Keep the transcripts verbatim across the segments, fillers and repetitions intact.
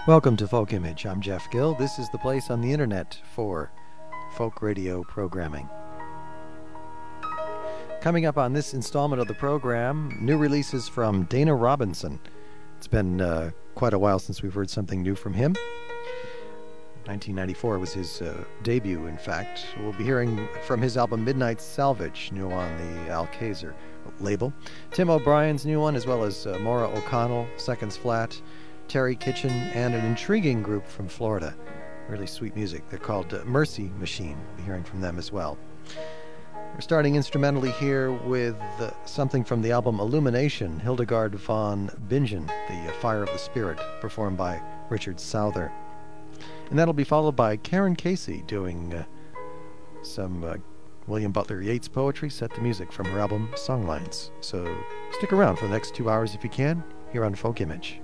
Welcome to Folk Image. I'm Jeff Gill. This is the place on the internet for folk radio programming. Coming up on this installment of the program, new releases from Dana Robinson. It's been uh, quite a while since we've heard something new from him. nineteen ninety-four was his uh, debut, in fact. We'll be hearing from his album Midnight Salvage, new on the Alcazar label. Tim O'Brien's new one, as well as uh, Maura O'Connell, Seconds Flat, Terry Kitchen, and an intriguing group from Florida. Really sweet music. They're called uh, Mercy Machine. We'll be hearing from them as well. We're starting instrumentally here with uh, something from the album Illumination, Hildegard von Bingen, the uh, Fire of the Spirit, performed by Richard Souther. And that'll be followed by Karen Casey doing uh, some uh, William Butler Yeats poetry set to music from her album Songlines. So stick around for the next two hours if you can, here on Folk Image.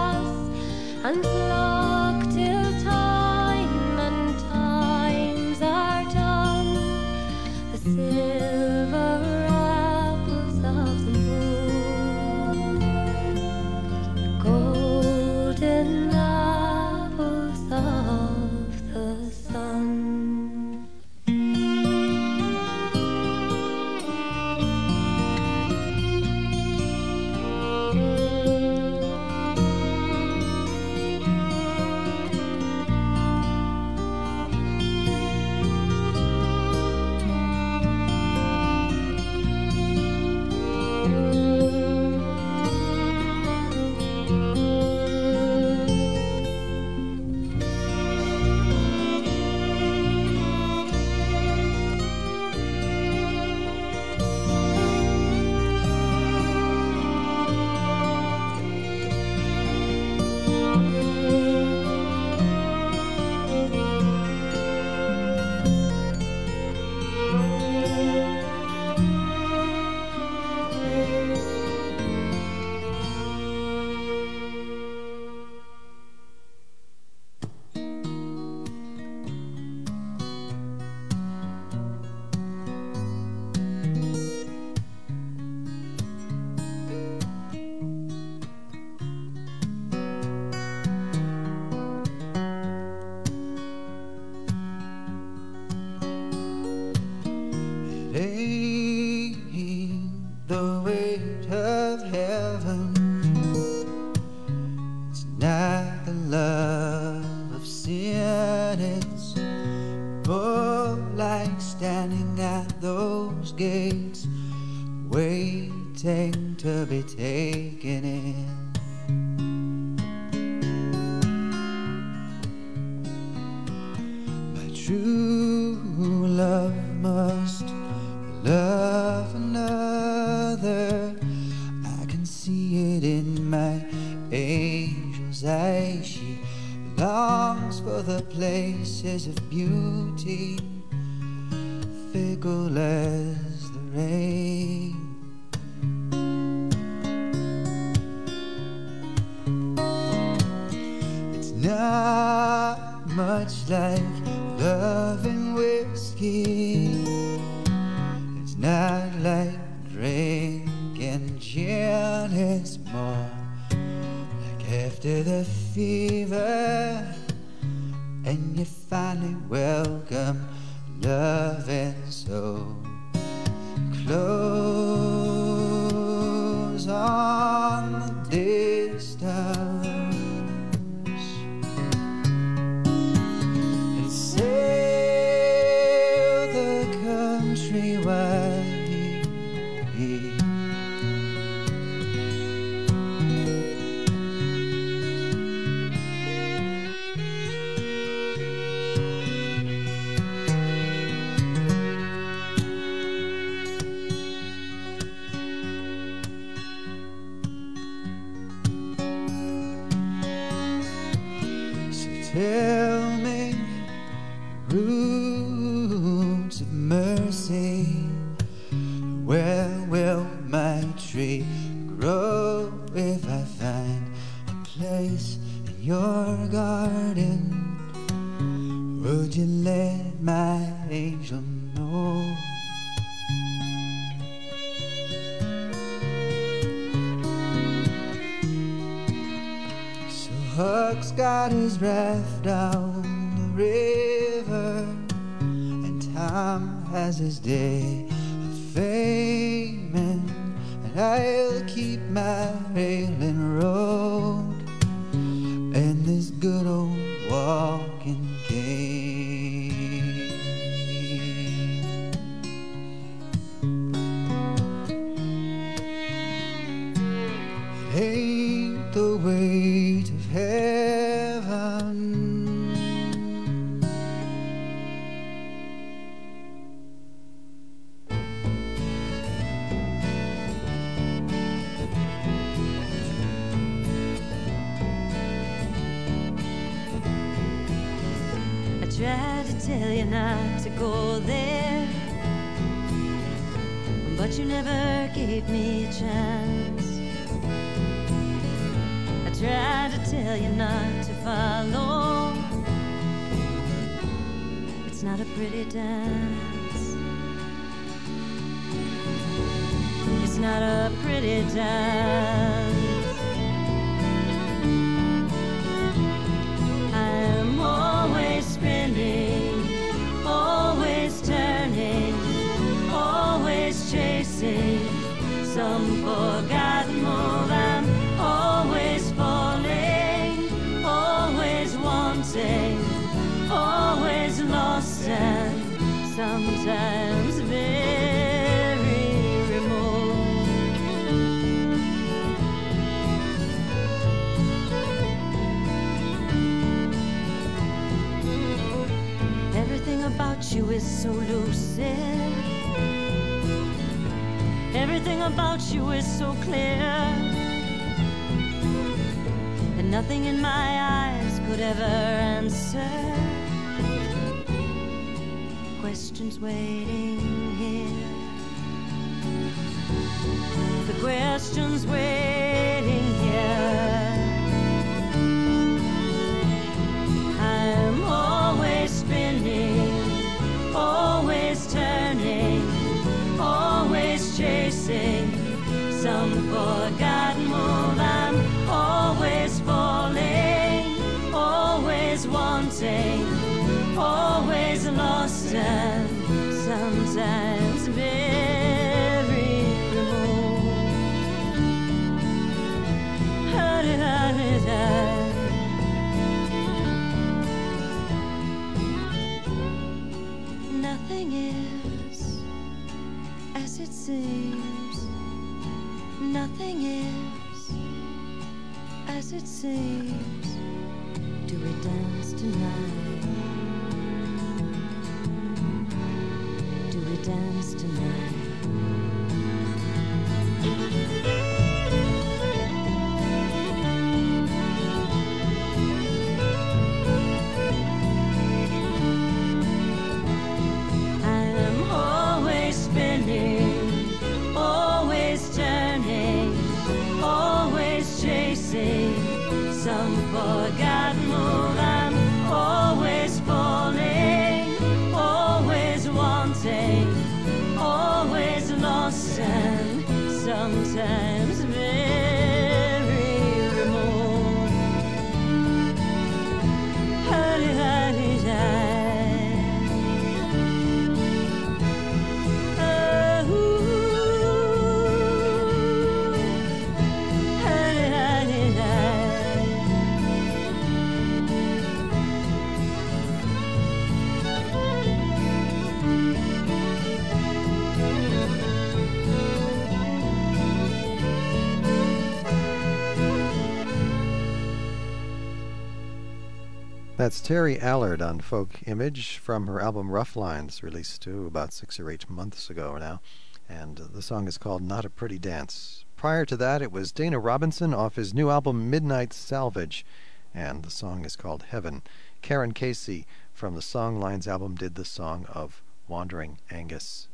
And flock till time and times not the love of sin, it's more like standing at those gates, waiting to be taken in. My true love must love another. I can see it in my angel's eyes. She longs for the places of beauty, fickle as the rain. It's not much like loving whiskey, it's not like drinking gin, it's more like after the fever and you finally welcome loving so close on the distance, and sail the country wide. Tell me, roots of mercy, where will my tree grow if I find a place in your garden? Would you let my angel know? Huck's got his raft down the river, and Tom has his day of faming, and I'll keep my railing road and this good old walking cane. It ain't the weight of heaven, I tried to tell you not to go there, but you never gave me a chance. I tried to tell you not to follow, it's not a pretty dance. It's not a pretty dance. I'm always spinning, always turning, always chasing some forgotten move. I'm always falling, always wanting, always lost, and sometimes very remote. Everything about you is so lucid, everything about you is so clear, and nothing in my eyes could ever answer questions waiting here, the questions waiting here. I'm always spinning, always turning, always chasing some forgotten move. I'm always falling, always wanting, always lost, and sometimes very remote. as it seems. Do we dance tonight? Do we dance tonight? Some forgotten move. I'm always falling, always wanting, always lost, and sometimes very remote. Hurry, hurry, hurry. That's Terry Allard on Folk Image from her album Rough Lines, released too about six or eight months ago now. And the song is called Not a Pretty Dance. Prior to that, it was Dana Robinson off his new album Midnight Salvage, and the song is called Heaven. Karen Casey from the Songlines album did the song of Wandering Angus.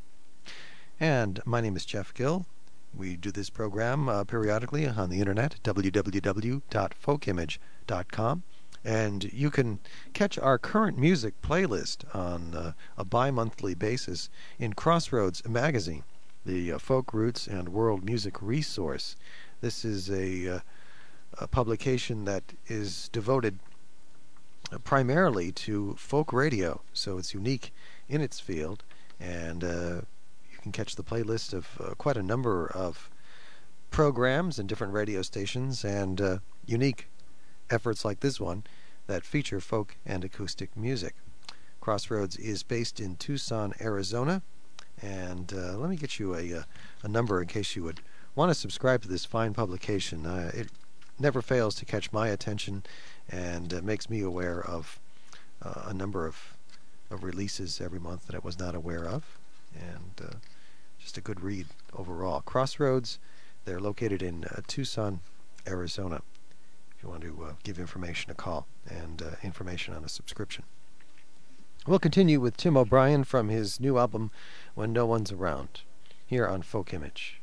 And my name is Jeff Gill. We do this program uh, periodically on the internet, w w w dot folk image dot com. And you can catch our current music playlist on uh, a bi-monthly basis in Crossroads magazine, the uh, Folk Roots and World Music Resource. This is a, uh, a publication that is devoted uh, primarily to folk radio, so it's unique in its field, and uh, you can catch the playlist of uh, quite a number of programs and different radio stations, and uh, unique efforts like this one that feature folk and acoustic music. Crossroads is based in Tucson, Arizona, and uh, let me get you a, a, a number in case you would want to subscribe to this fine publication. Uh, it never fails to catch my attention and uh, makes me aware of uh, a number of, of releases every month that I was not aware of, and uh, just a good read overall. Crossroads, they're located in uh, Tucson, Arizona. You want to uh, give information a call and uh, information on a subscription. We'll continue with Tim O'Brien from his new album When No One's Around, here on Folk Image.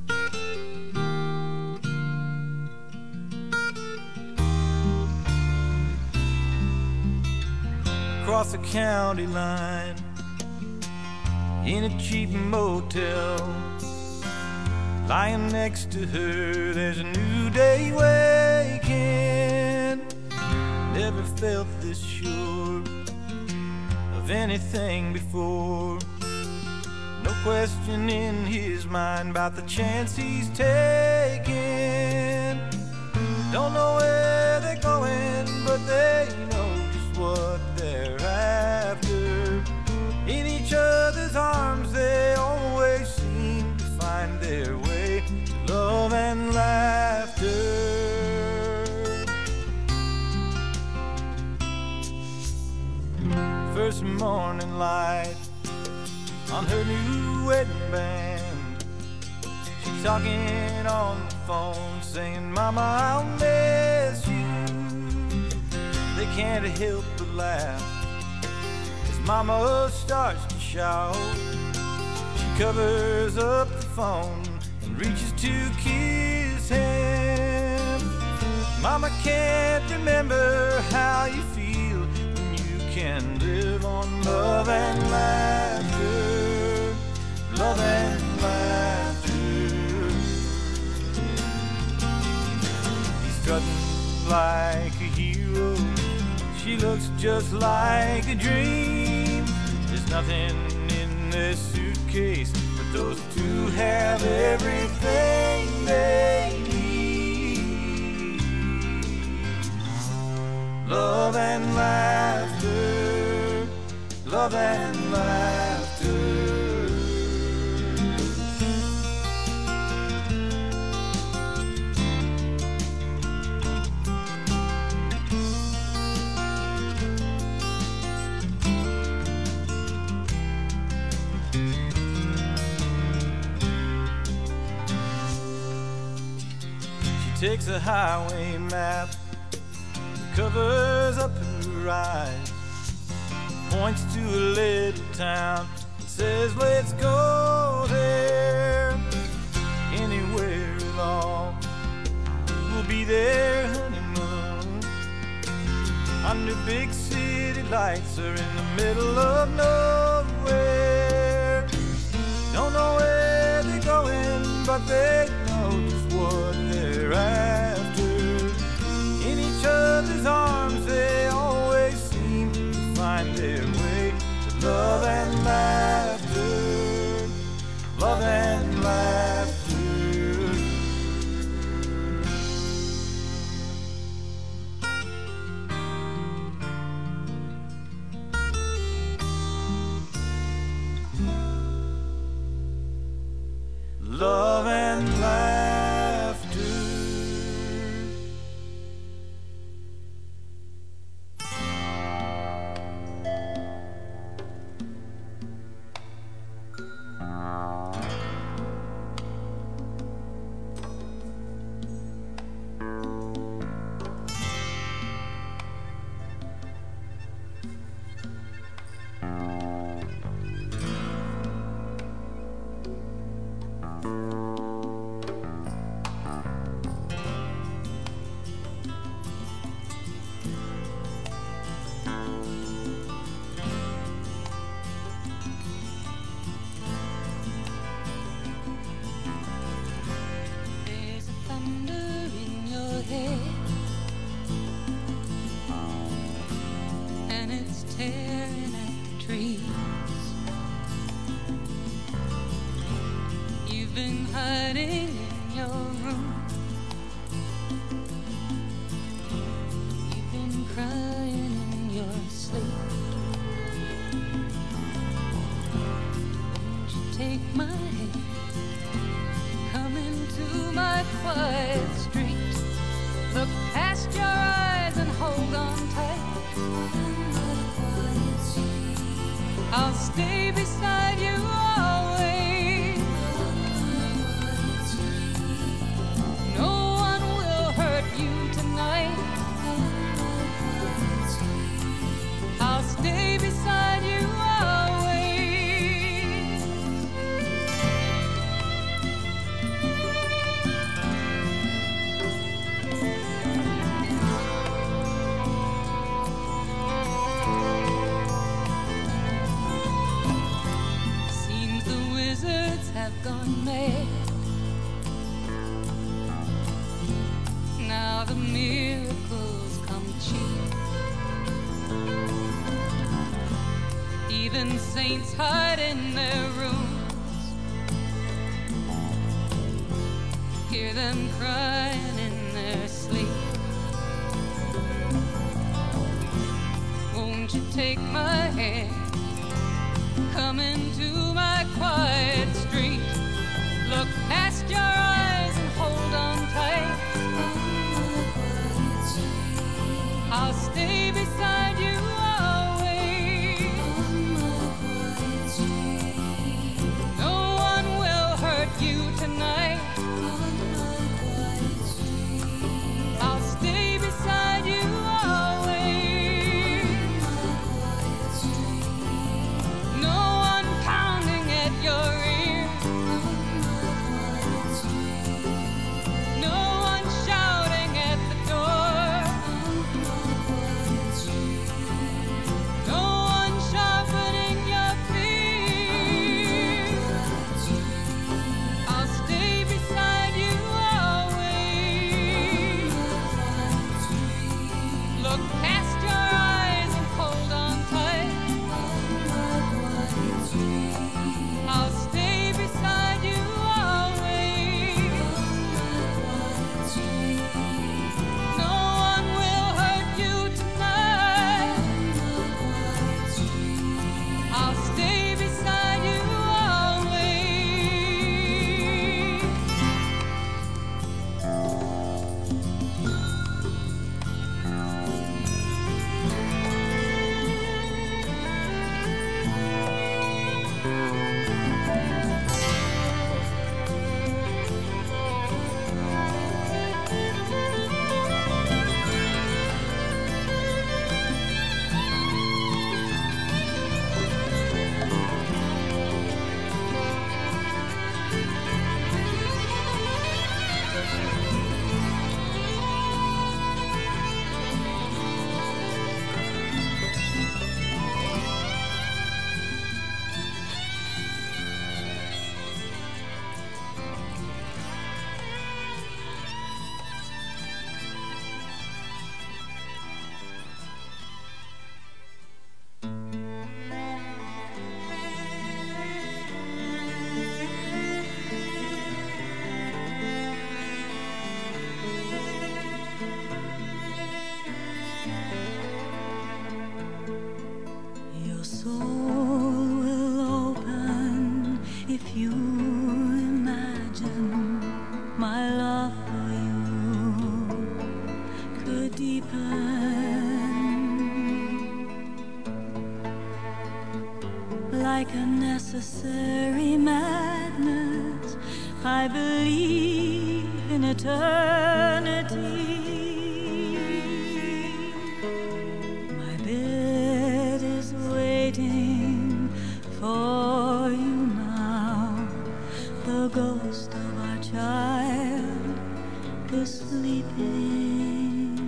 Across the county line in a cheap motel, lying next to her, there's a new day waking. Never felt this sure of anything before. No question in his mind about the chance he's taking. Don't know where they're going, but they know just what they're after. In each other's arms they always seem to find their way to love and laughter. First morning light on her new wedding band, she's talking on the phone saying, Mama, I'll miss you. They can't help but laugh as Mama starts to shout. She covers up the phone and reaches to kiss him. Mama can't remember how you feel when you can live on love and laughter, love and laughter. He's strutting like a hero, she looks just like a dream. There's nothing in this suitcase, but those two have everything they need. Love and laughter, love and laughter. takes a highway map, covers up her eyes, points to a little town, and says, let's go there. Anywhere at all, we'll be there, honeymoon. Under big city lights or in the middle of nowhere. Don't know where they're going, but they know just what they're after. In each other's arms they always seem to find their way to love and laughter, love and laughter. Love and laughter. Saints hide in their rooms, hear them crying in their sleep. Won't you take my hand, come into my quiet street, look past your eyes and hold on tight. I'll stay beside you always. No one will hurt you tonight. I'll stay beside you always. No one pounding at your ear. deepen like a necessary madness. I believe in eternity. My bed is waiting for you now. The ghost of our child is sleeping.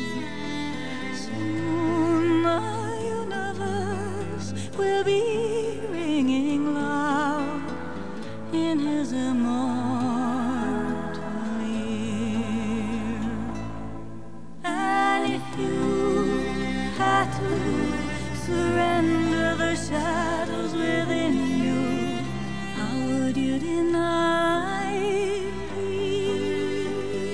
Soon the universe will be ringing loud in his immortal ear. And if you had to surrender the shadows within you, how would you deny me?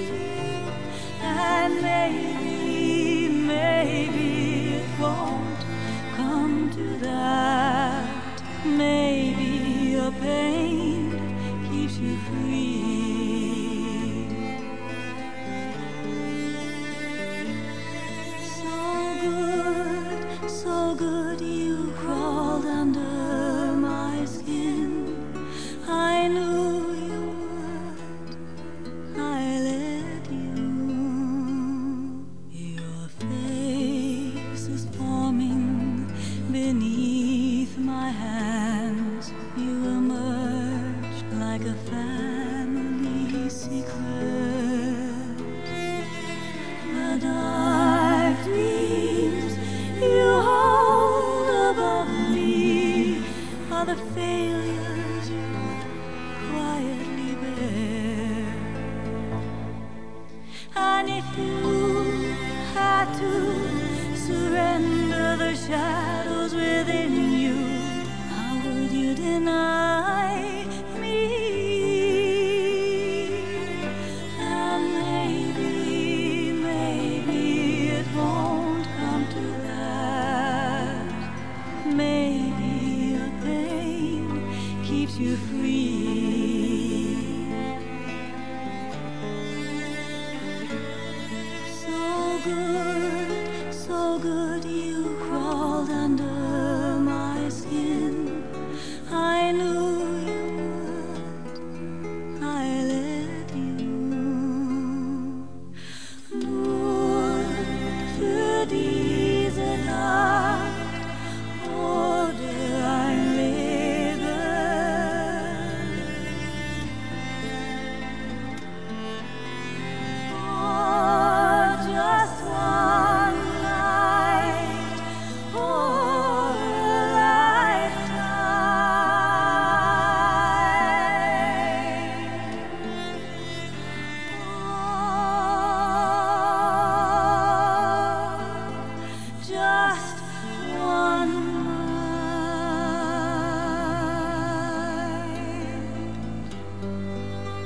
And maybe, maybe it won't come to that. Maybe your pain keeps you free. So good, so good you crawled under my skin. I knew you would, I let you. Your face is forming beneath my hands. You emerged like a family secret. The dark dreams you hold above me are the failures you quietly bear. And if you had to surrender the shadows within you, how would you deny me? And maybe, maybe it won't come to that. Maybe your pain keeps you free. So good, so good you crawled under my skin. I knew you would, I let you. Nur für diese Nacht wurde ein Leben. Oh, just one night or a lifetime. Oh, just one night.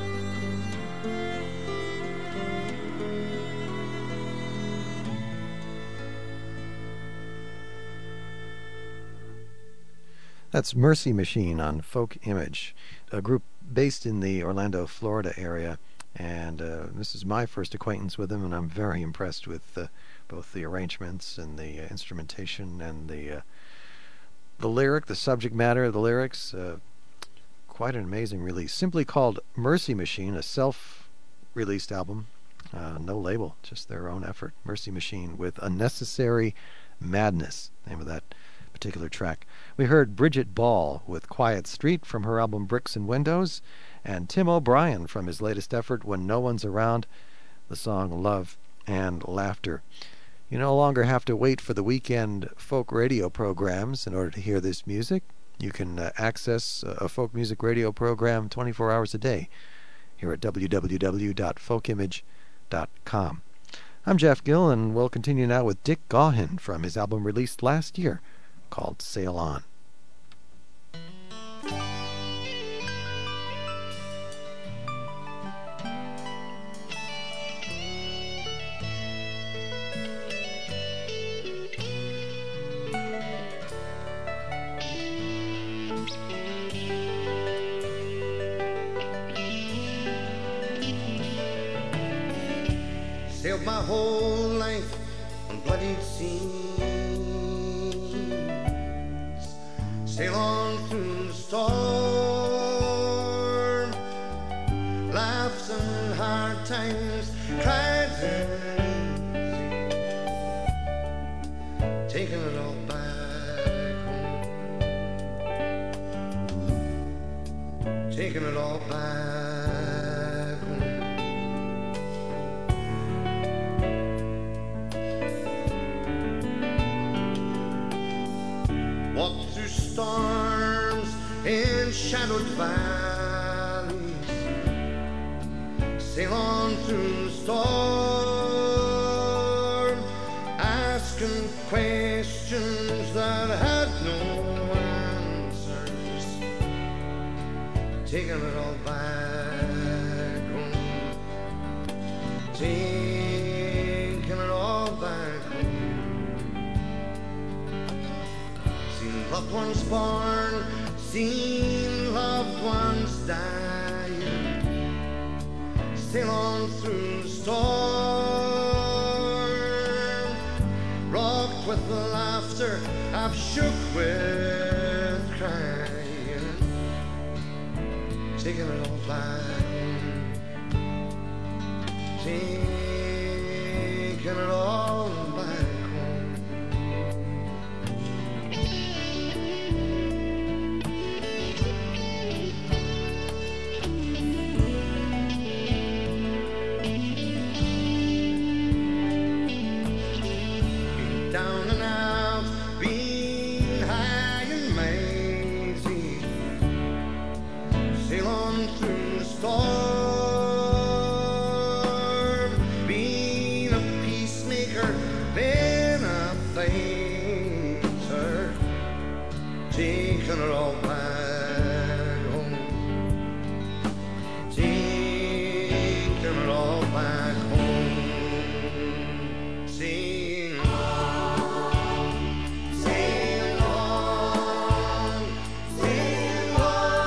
That's Mercy Machine on Folk Image, a group based in the Orlando, Florida area. And uh, this is my first acquaintance with them, and I'm very impressed with uh, both the arrangements and the uh, instrumentation and the uh, the lyric, the subject matter of the lyrics. Uh, quite an amazing release. Simply called Mercy Machine, a self-released album. Uh, no label, just their own effort. Mercy Machine with Unnecessary Madness, name of that particular track. We heard Bridget Ball with Quiet Street from her album Bricks and Windows, and Tim O'Brien from his latest effort When No One's Around, the song Love and Laughter. You no longer have to wait for the weekend folk radio programs in order to hear this music. You can uh, access a folk music radio program twenty-four hours a day here at w w w dot folk image dot com. I'm Jeff Gill, and we'll continue now with Dick Gaughan from his album released last year called Sail On. Sailed my whole life taking it all back home, taking it all back home. Walk through storms and shadowed valleys, sail on through the storm, asking questions that had no answers, taking it all back home, taking it all back home. Seen loved ones born, seen loved ones dying, sail on through the storm, rocked with laughter, I've shook with crying, taking it all back home, taking it all back home. Down and out, been high and mighty, sail on through the storm, been a peacemaker, been a fighter, taking it all back home, taking it all back home, sing on, sail on, sail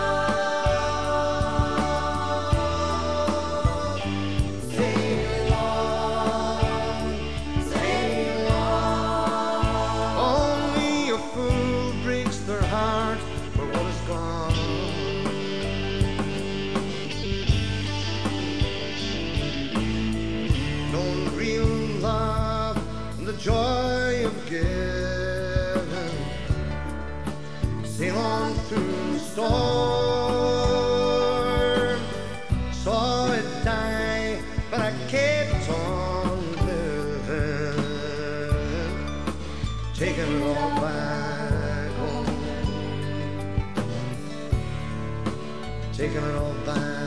on, sail on, sail on. Only a fool breaks their heart for what is gone. No real love and the joy of giving, sail on through the storm, saw it die, but I kept on living, taking it all back home, taking it all back home.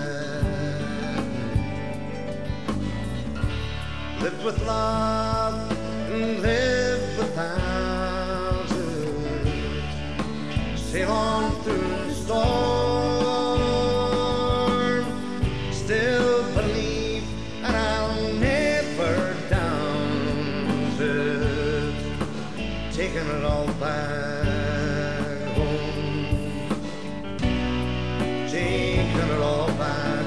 Live with love and live without it, sail on through the storm, still believe and I'll never doubt it, taking it all back home, taking it all back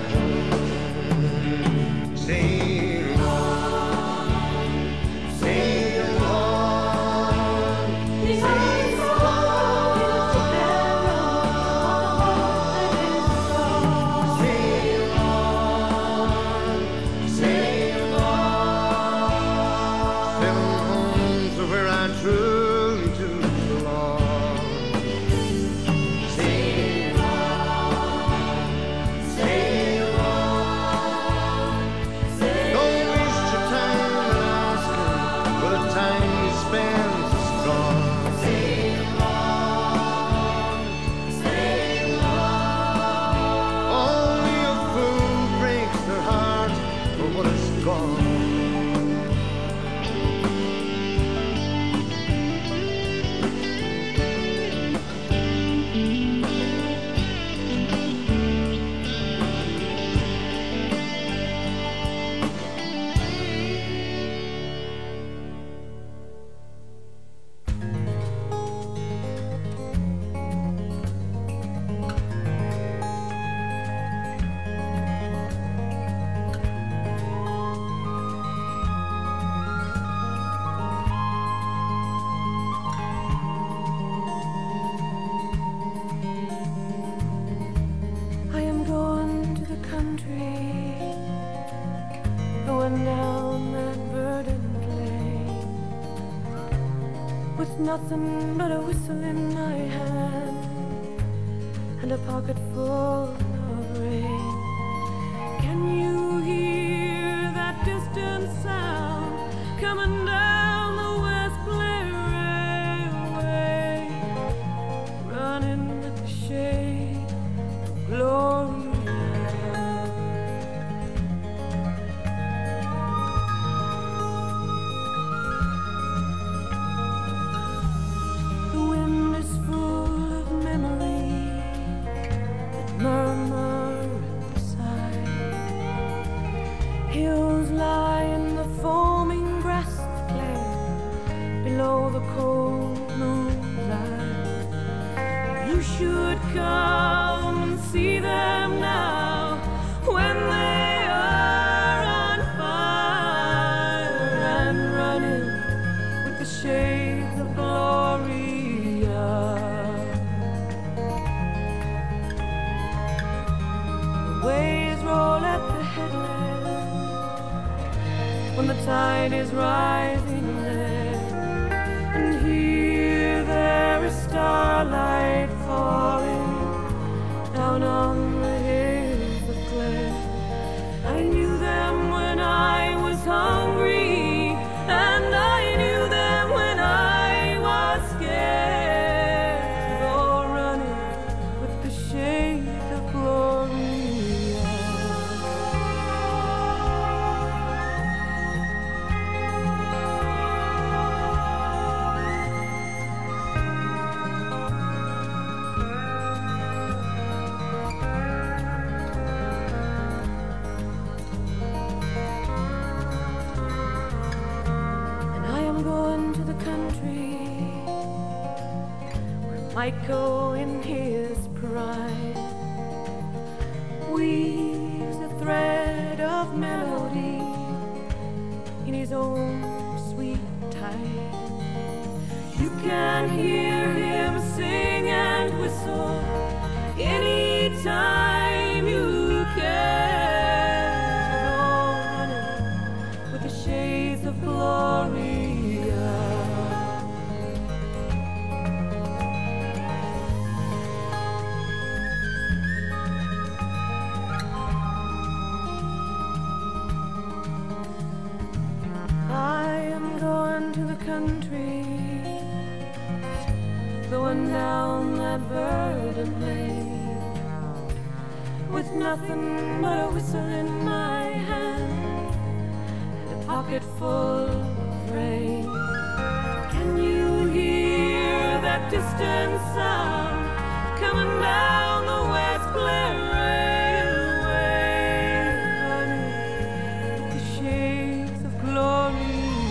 home, sail on, sail on, sail on, sail on, sail on, sail home to where I truly do belong. Sail on, sail on, don't waste your time in asking for the time you spend is gone. Sail on, sail on. Only a fool breaks their heart for what is gone. with nothing but a whistle in my hand and a pocket full of rain. Can you hear that distant sound coming down the West Blair Railway, running with the shade of glory? Come and see them now when they are on fire and running with the shades of Gloria. The waves roll at the headland when the tide is rising there, and here there is starlight falling down on the hills of Clare. I knew them when I was hungry, and I knew them when I was scared, all running with the shade of Gloria. Michael in his pride weaves a thread of melody in his own sweet time. You can hear him sing and whistle anytime you can, all running with the shades of Gloria. Country, going down that verdant lane with nothing but a whistle in my hand and a pocket full of rain. Can you hear that distant sound coming down the West Blair Railway, running with the shades of glory?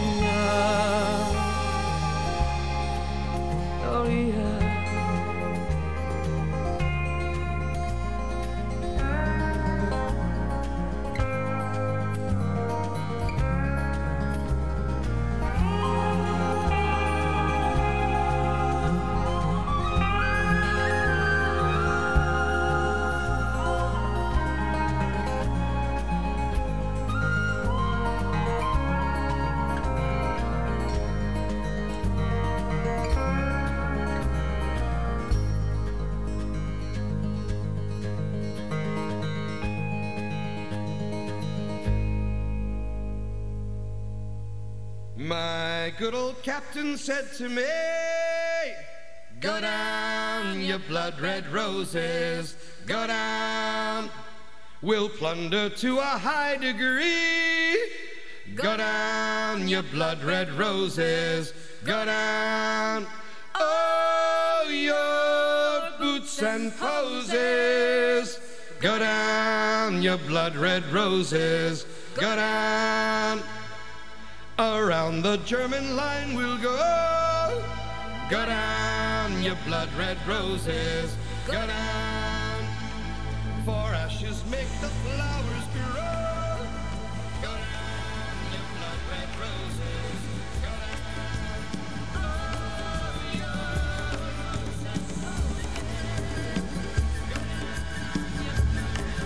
My good old captain said to me, go down, you blood red roses, go down. We'll plunder to a high degree. Go down, you blood red roses, go down. Oh, your boots and poses, go down, you blood red roses, go down. Around the German line we'll go. Go down, you blood red roses, go down. For ashes make the flowers grow. Go down, you blood red roses, go down. Oh, your boots and poses, go down, you blood red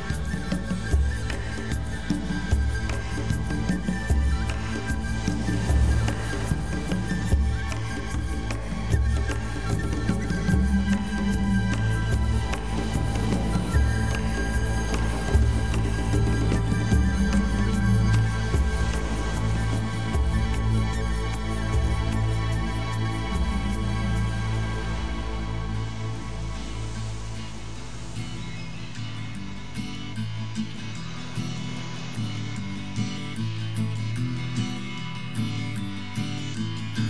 roses.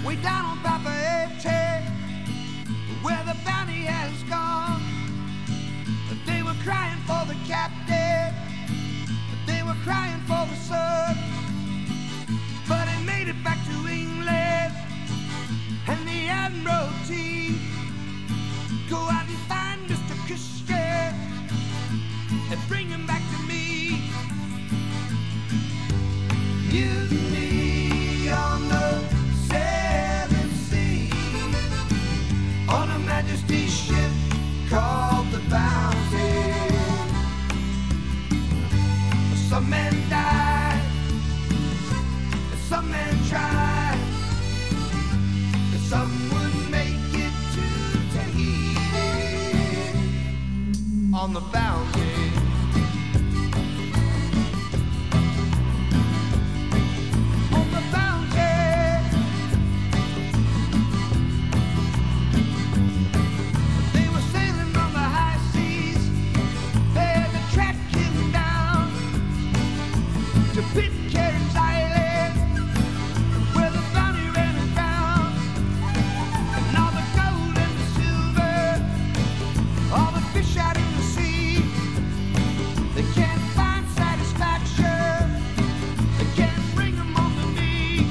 way down on Papa eighty, where the bounty has gone. They were crying for the captain, they were crying for the son, but he made it back to England, and the Admiralty go out and find Mister Christian and bring him back to me. Mutiny on the seven seas, on Her Majesty's ship called the Bounty. Some men died, some men tried, some would make it to Tahiti on the Bounty. On the Bounty, they were sailing on the high seas. They had to track him down to Pitcairn's Island, where the bounty ran aground, and all the gold and the silver, all the fish out in the sea. They can't find satisfaction, they can't bring them home to me.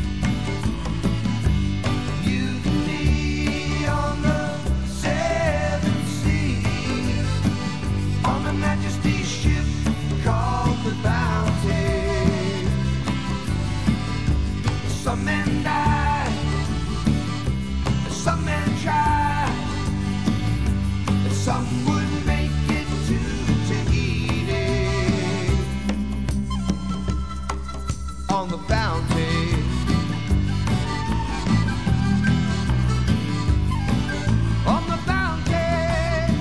Mutiny on the seven seas, on Her Majesty's ship called the Bounty. Some men died, some men tried, and some would make it to Tahiti on the Bounty. On the Bounty,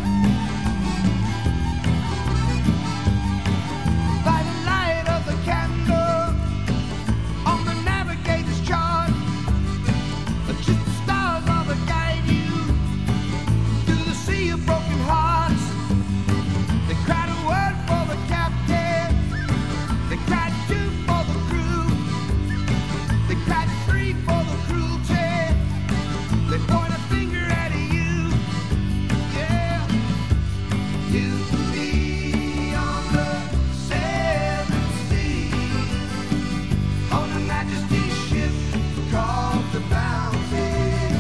by the light of the candle, on the navigator's chart, just the stars are that guide you through the sea of broken hearts. They cried a word for the captain, they cried two for the crew, they cried three for the cruelty, they point a finger at you. Yeah, you and me on the seven seas, on Her Majesty's ship called the Bounty.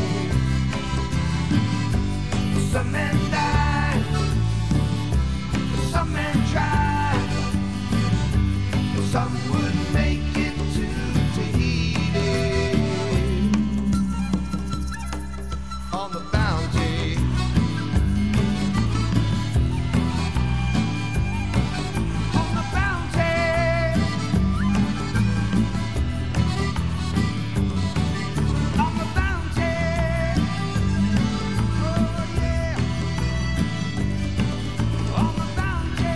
Some men died, some men tried, some would make it to Tahiti on the Bounty. On the Bounty, on the Bounty, oh yeah, on the Bounty.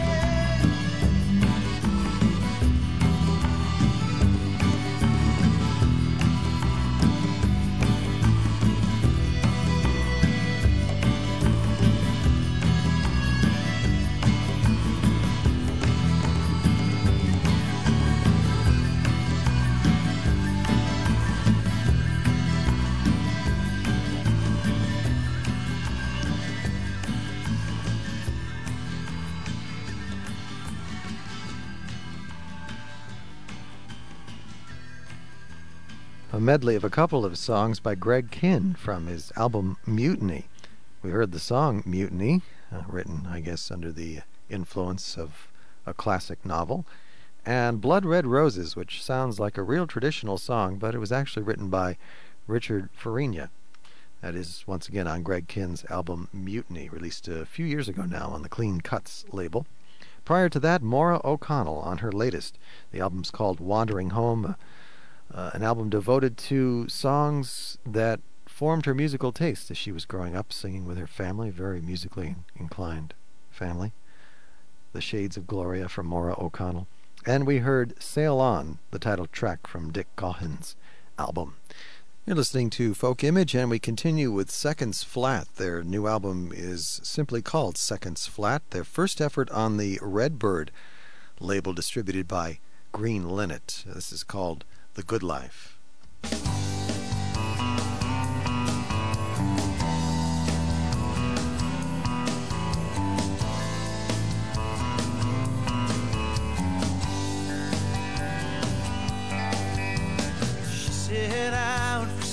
A medley of a couple of songs by Greg Kihn from his album Mutiny. We heard the song Mutiny, uh, written, I guess, under the influence of a classic novel, and Blood Red Roses, which sounds like a real traditional song, but it was actually written by Richard Farina. That is, once again, on Greg Kihn's album Mutiny, released a few years ago now on the Clean Cuts label. Prior to that, Maura O'Connell on her latest. The album's called Wandering Home, uh, an album devoted to songs that formed her musical taste as she was growing up, singing with her family, very musically inclined family. The Shades of Gloria from Maura O'Connell. And we heard Sail On, the title track from Dick Gaughan's album. You're listening to Folk Image, and we continue with Seconds Flat. Their new album is simply called Seconds Flat, their first effort on the Redbird label distributed by Green Linnet. This is called The Good Life.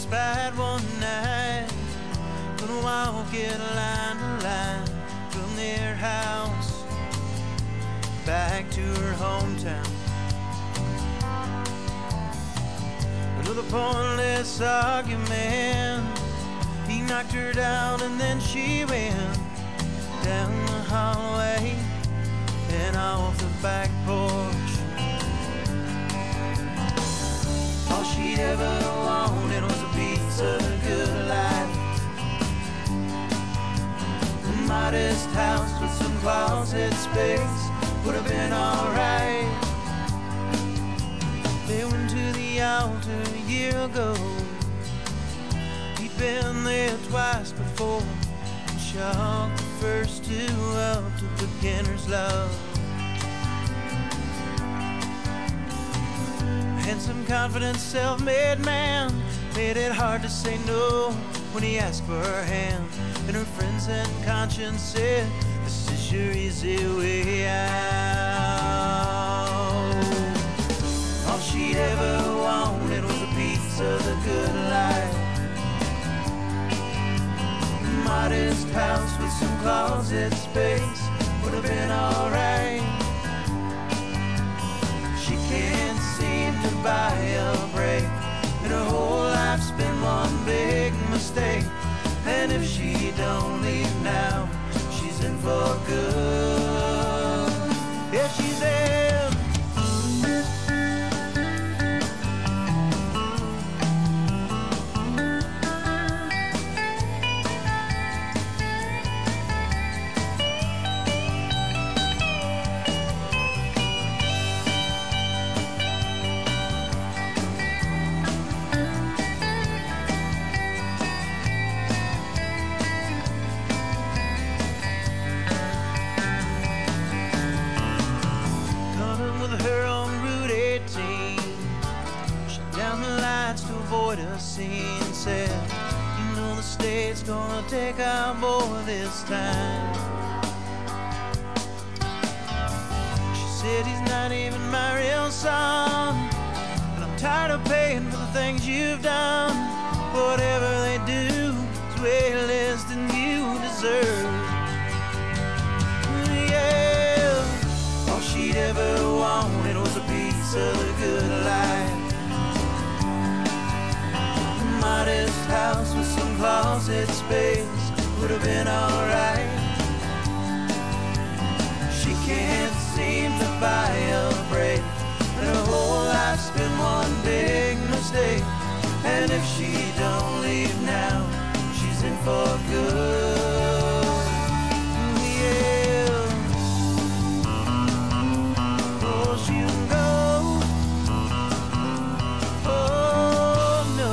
fight one night. Gonna walk it line to line from their house back to her hometown. Another pointless argument. He knocked her down and then she went down the hallway and off the back porch. All she'd ever wanted was a piece of the good life. A modest house with some closet space would have been alright. They went to the altar a year ago. He'd been there twice before and chalked the first two up to beginner's love. Handsome, confident, self-made man made it hard to say no when he asked for her hand. And her friends and conscience said, this is your easy way out. All she'd ever wanted was a piece of the good life. A modest house with some closet space would have been alright. She can't seem to buy a break, and her whole life's been one big mistake. And if she don't leave now, she's in for good. Yeah, she's in. Said, you know the state's gonna take our boy this time. She said he's not even my real son, and I'm tired of paying for the things you've done. Whatever they do is way less than you deserve. Yeah, all she'd ever wanted was a piece of the good life. Modest house with some closet space would have been alright. She can't seem to buy a break, and her whole life's been one big mistake. And if she don't leave now, she's in for good. Yeah. Oh, she'll go. Oh, no.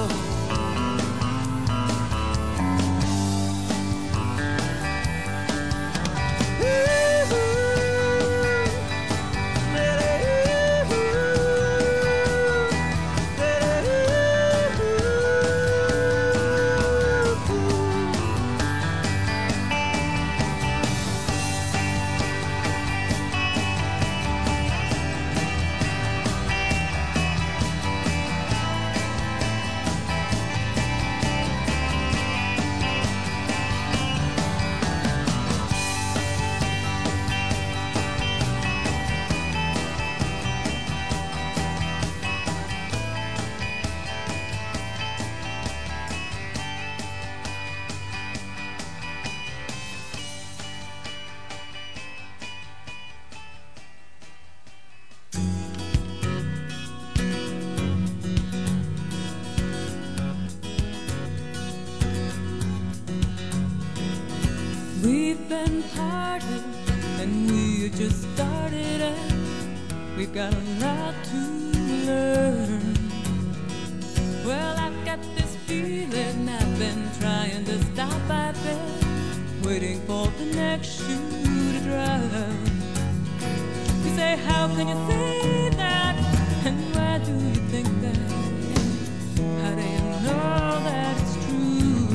We've been parted and we just started out. We've got a lot to learn. Well, I've got this feeling I've been trying to stop by there, waiting for the next shoe to drop. You say, how can you say that? And why do you think that? How do you know that it's true?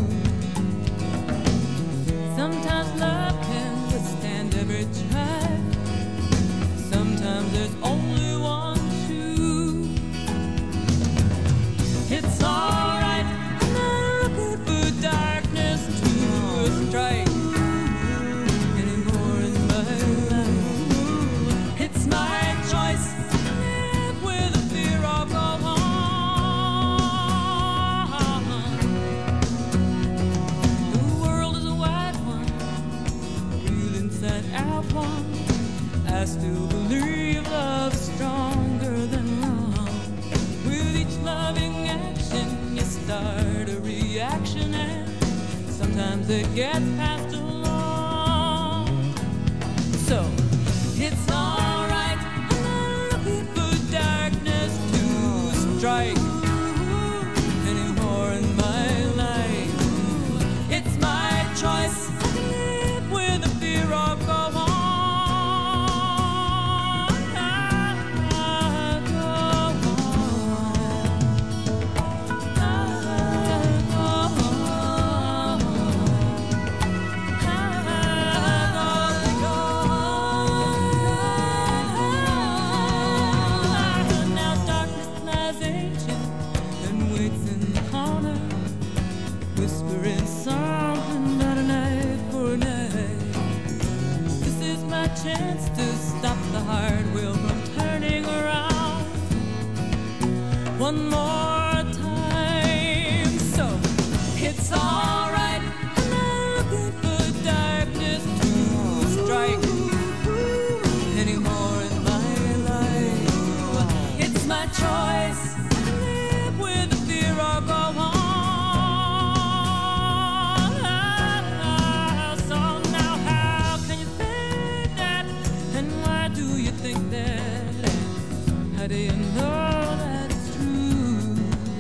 Sometimes love can withstand every try. Sometimes there's only one shoe. It's alright, I'm reaction, and sometimes it gets passed along. So it's alright, I'm not looking for darkness to strike anymore in my life. It's my choice, I can live with the fear or go on. Chance to stop the heart wheel from turning around one more time. So it's alright, I'm not looking for darkness to strike anymore in my life. It's my choice, I can live with the fear or go on. How do you know that it's true?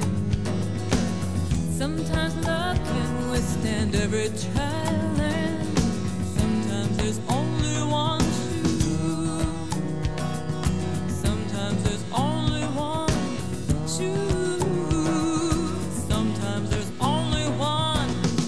Sometimes love can withstand every trial, and sometimes there's only one shoe. Sometimes there's only one shoe. Sometimes there's only one.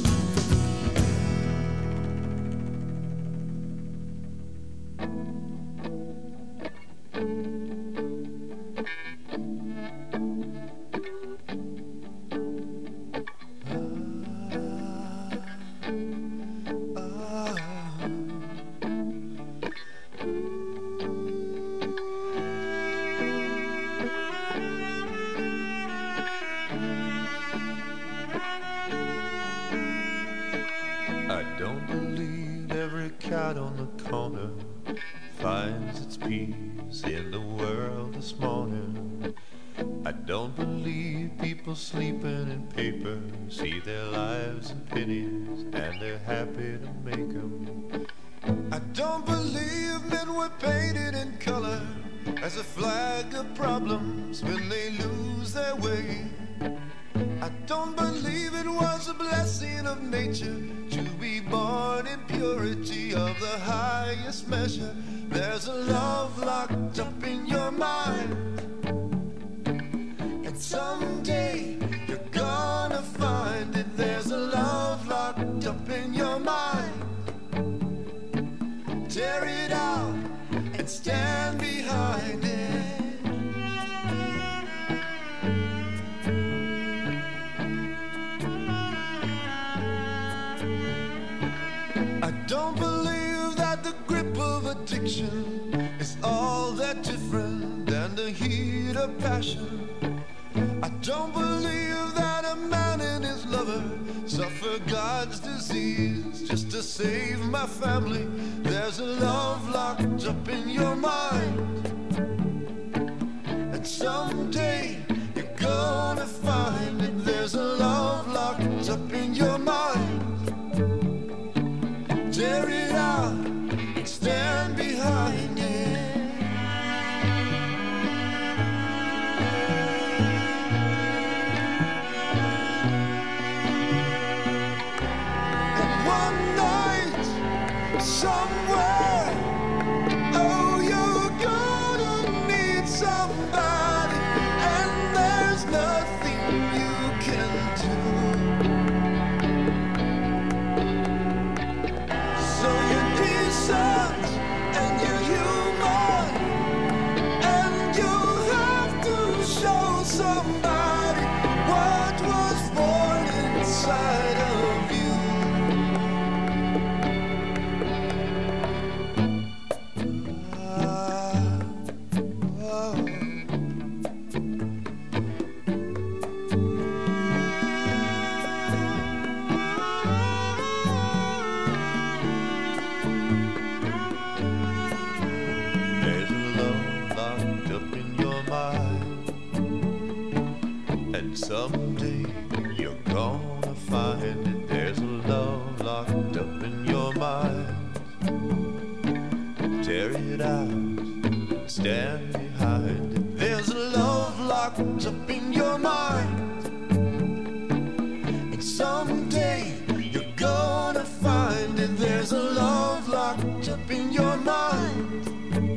I don't believe every cat on the corner finds its peace in the world this morning. I don't believe people sleeping in paper see their lives in pennies and they're happy to make them. I don't believe men were painted in color as a flag of problems when they lose their way. I don't believe it was a blessing of nature to be born in purity of the highest measure. There's a love locked up in your mind, and someday you're gonna find it. There's a love locked up in your mind. Tear it out and stand behind it. I don't believe that the grip of addiction is all that different than the heat of passion. I don't believe that a man and his lover suffer God's disease just to save my family. There's a love locked up in your mind, and someday you're gonna find it. There's a love locked up in your mind. Tear it out and stand behind it. And one night, somewhere, oh, you're gonna need somebody, and there's nothing you can do. So you're decent and you're human, and you have to show somebody what was born inside of you. Ah, oh. There's a love locked up in your mind, and someday you're gonna someday you're gonna find it. There's a love locked up in your mind.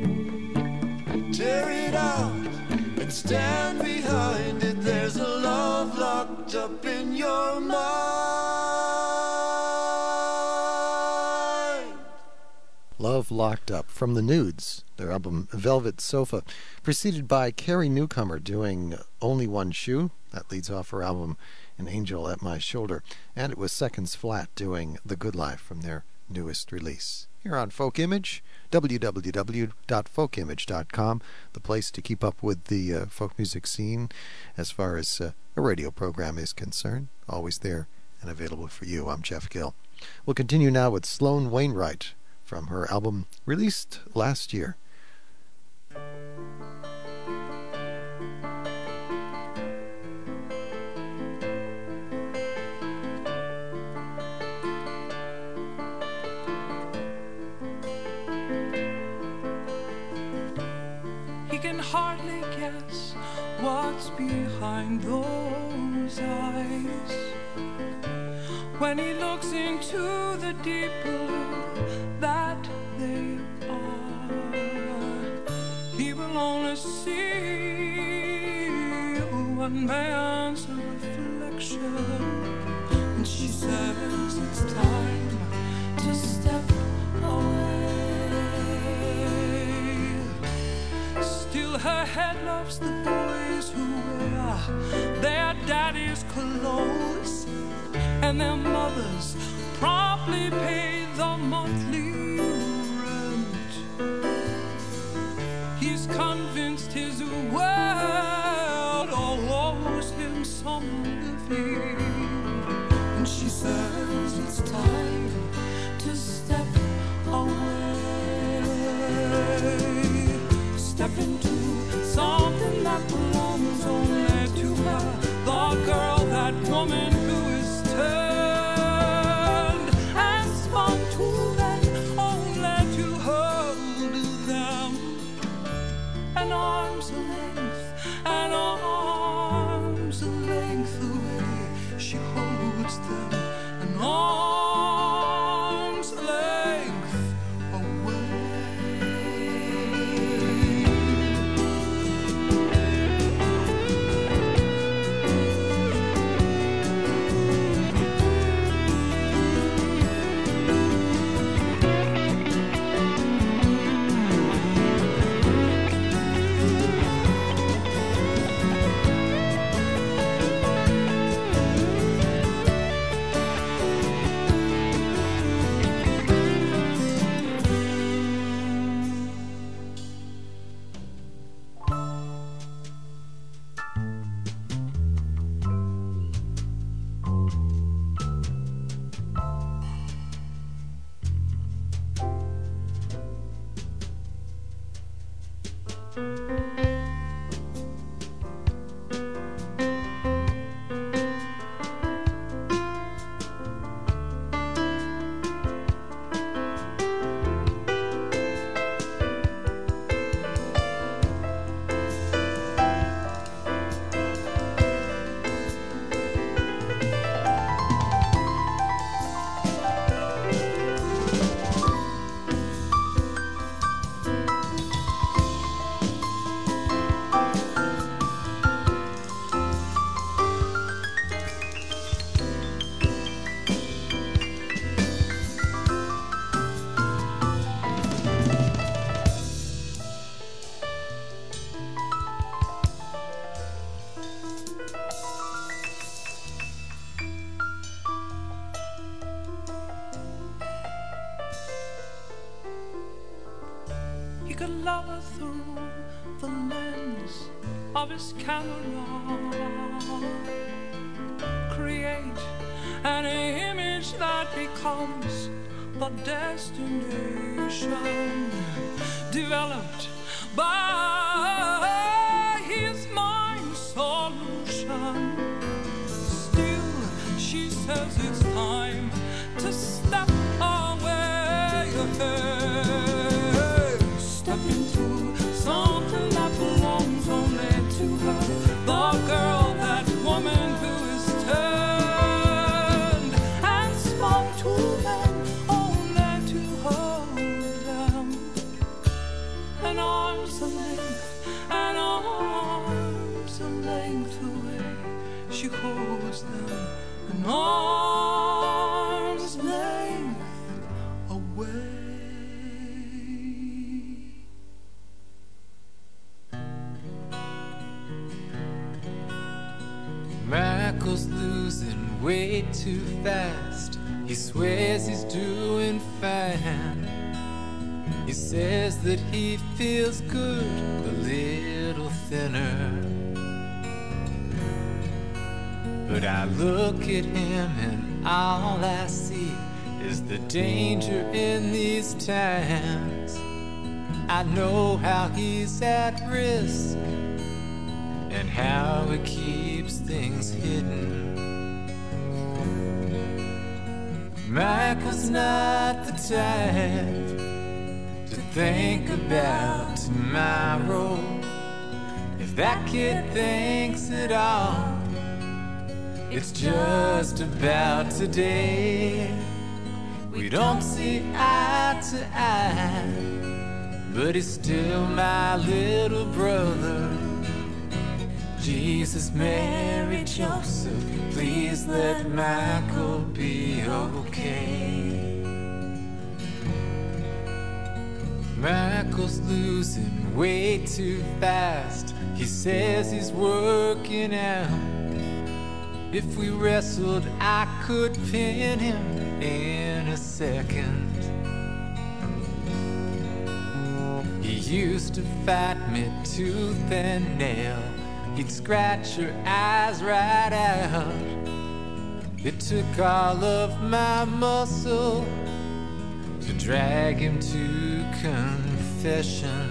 Tear it out and stand behind it. There's a love locked up in your mind. Love Locked Up from the Nudes, their album Velvet Sofa, preceded by Carrie Newcomer doing Only One Shoe. That leads off her album An Angel at My Shoulder. And it was Seconds Flat doing The Good Life from their newest release. Here on Folk Image, w w w dot folk image dot com, the place to keep up with the uh, folk music scene as far as uh, a radio program is concerned. Always there and available for you. I'm Jeff Gill. We'll continue now with Sloan Wainwright from her album released last year. He can hardly guess what's behind those eyes. When he looks into the deep blue that they are, he will only see one man's reflection. And she says it's time to step away. Still her head loves the boys who wear their daddy's clothes, and their mothers promptly pay the monthly rent. He's convinced his world owes him some living, and she says it's time to step away. Step into something that belongs only to her, the girl, that woman who is turned and spun to them, only to hold them an arm's length, an arm's length away. She holds them an arm's length away. Could love her through the lens of his camera, create an image that becomes the destination, developed by his mind solution. Still, she says it's time to step away. Step into something that belongs only to her, the girl, that woman who is turned arm's length away. Michael's losing weight too fast. He swears he's doing fine. He says that he feels good, a little thinner. But I look at him and all I see is the danger in these times. I know how he's at risk and how he keeps things hidden. Michael's not the type to think about tomorrow. If that kid thinks at all, it's just about today. We don't see eye to eye, but he's still my little brother. Jesus, Mary, Joseph, please let Michael be okay. Michael's losing weight too fast. He says he's working out. If we wrestled, I could pin him in a second. He used to fight me tooth and nail. He'd scratch your eyes right out. It took all of my muscle to drag him to confession.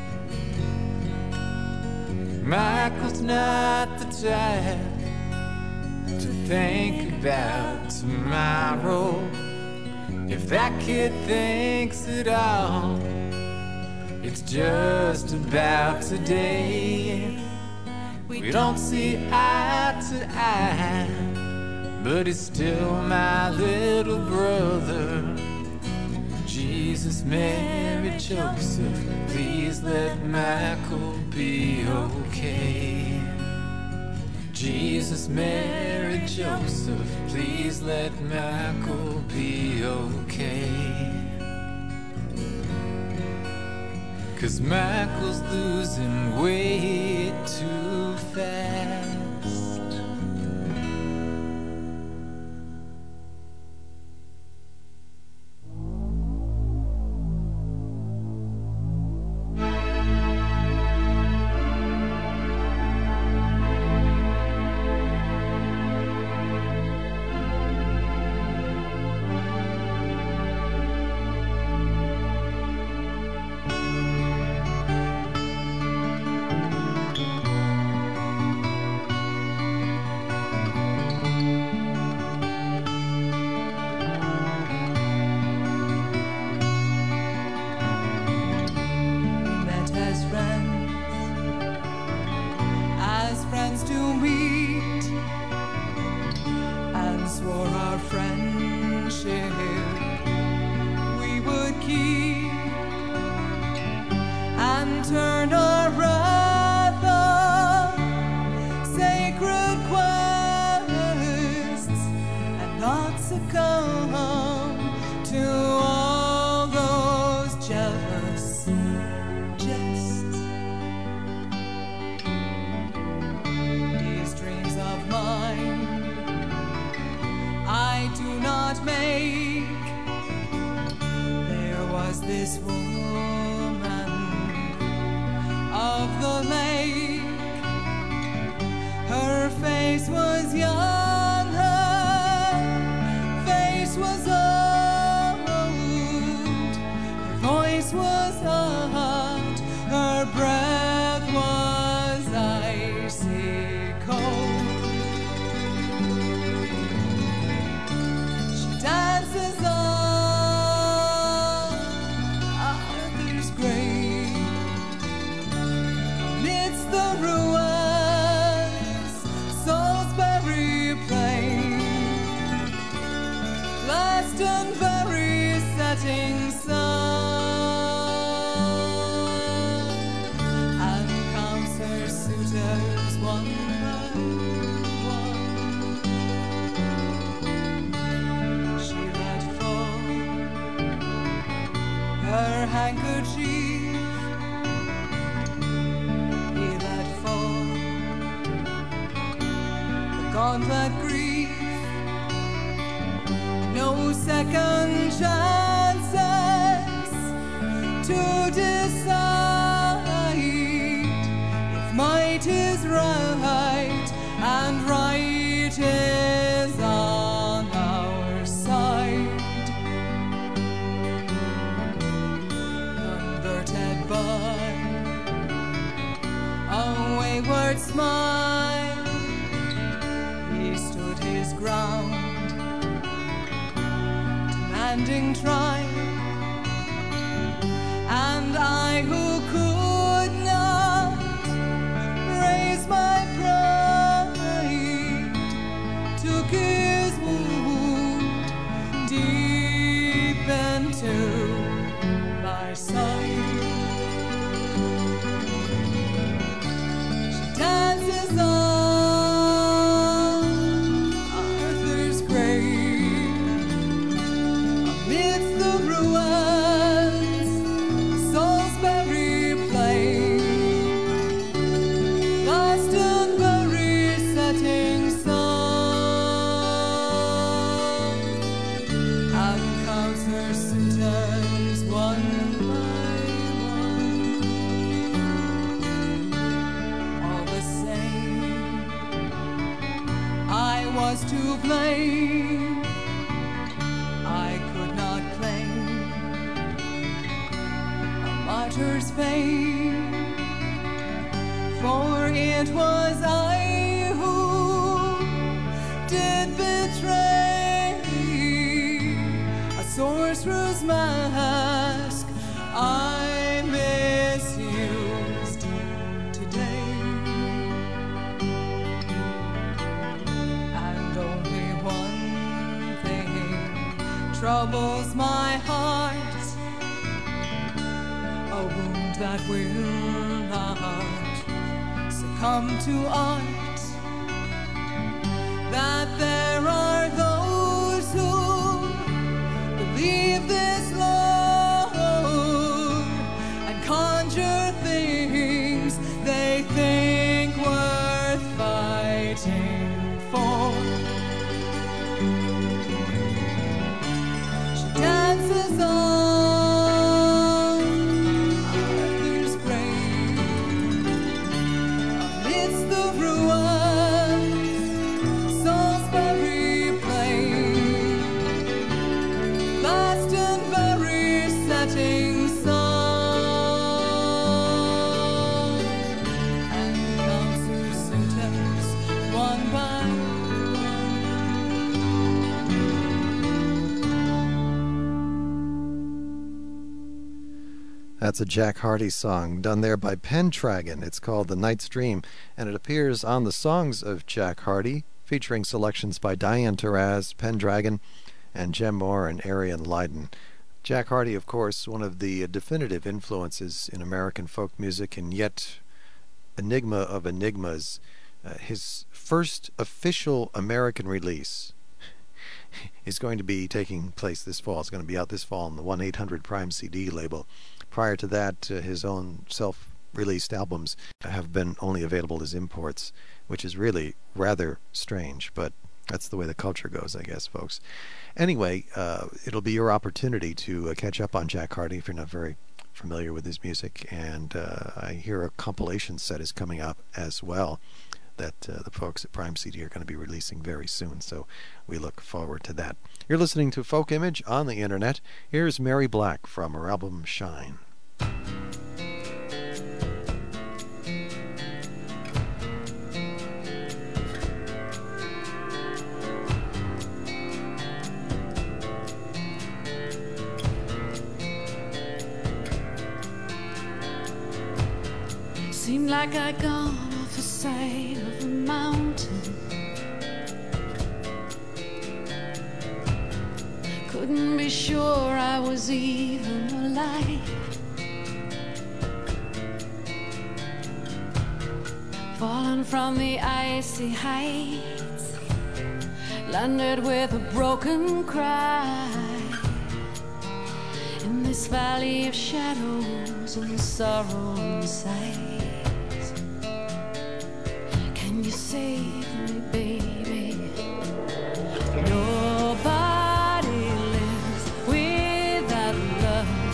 Michael's not the type to think about tomorrow. If that kid thinks at all, it's just about today. We don't see eye to eye, but he's still my little brother. Jesus, Mary, Joseph, please let Michael be okay. Jesus, Mary, Joseph, please let Michael be okay. 'Cause Michael's losing weight too fast. her handkerchief he let fall. The gauntlet grief, no second chances to decide if might is right and right is on our side. Converted by a wayward smile, he stood his ground, demanding trial. And I who could not raise my pride took his wound deep into my side. She dances on Arthur's grave amidst the ruins, Salisbury Plain, Glastonbury's setting sun, and counts her suitors one by one. All the same, I was to blame. I could not claim a martyr's pain, for it was I who did betray a sorcerer's mask I misused today. And only one thing troubles my heart, a wound that will not succumb to art, that there are those who believe this lore and conjure things they think worth fighting for. She dances on Arthur's grave amidst the ruins, Salisbury Plain, Glastonbury's setting sun, and counts her suitors one by one. That's a Jack Hardy song done there by Pendragon. It's called The Night's Dream, and it appears on the Songs of Jack Hardy, featuring selections by Diane Taraz, Pendragon, and Jem Moore and Arian Lydon. Jack Hardy, of course, one of the definitive influences in American folk music, and yet enigma of enigmas. Uh, his first official American release is going to be taking place this fall. It's going to be out this fall on the one eight hundred Prime C D label. Prior to that, uh, his own self-released albums have been only available as imports, which is really rather strange, but that's the way the culture goes, I guess, folks. Anyway, uh, it'll be your opportunity to uh, catch up on Jack Hardy if you're not very familiar with his music, and uh, I hear a compilation set is coming up as well that uh, the folks at Prime C D are going to be releasing very soon, so we look forward to that. You're listening to Folk Image on the internet. Here's Mary Black from her album Shine. Seemed like I'd gone off the side of a mountain. Couldn't be sure I was even alive. Fallen from the icy heights, landed with a broken cry in this valley of shadows and sorrow and sighs. Can you save me, baby? Nobody lives without love.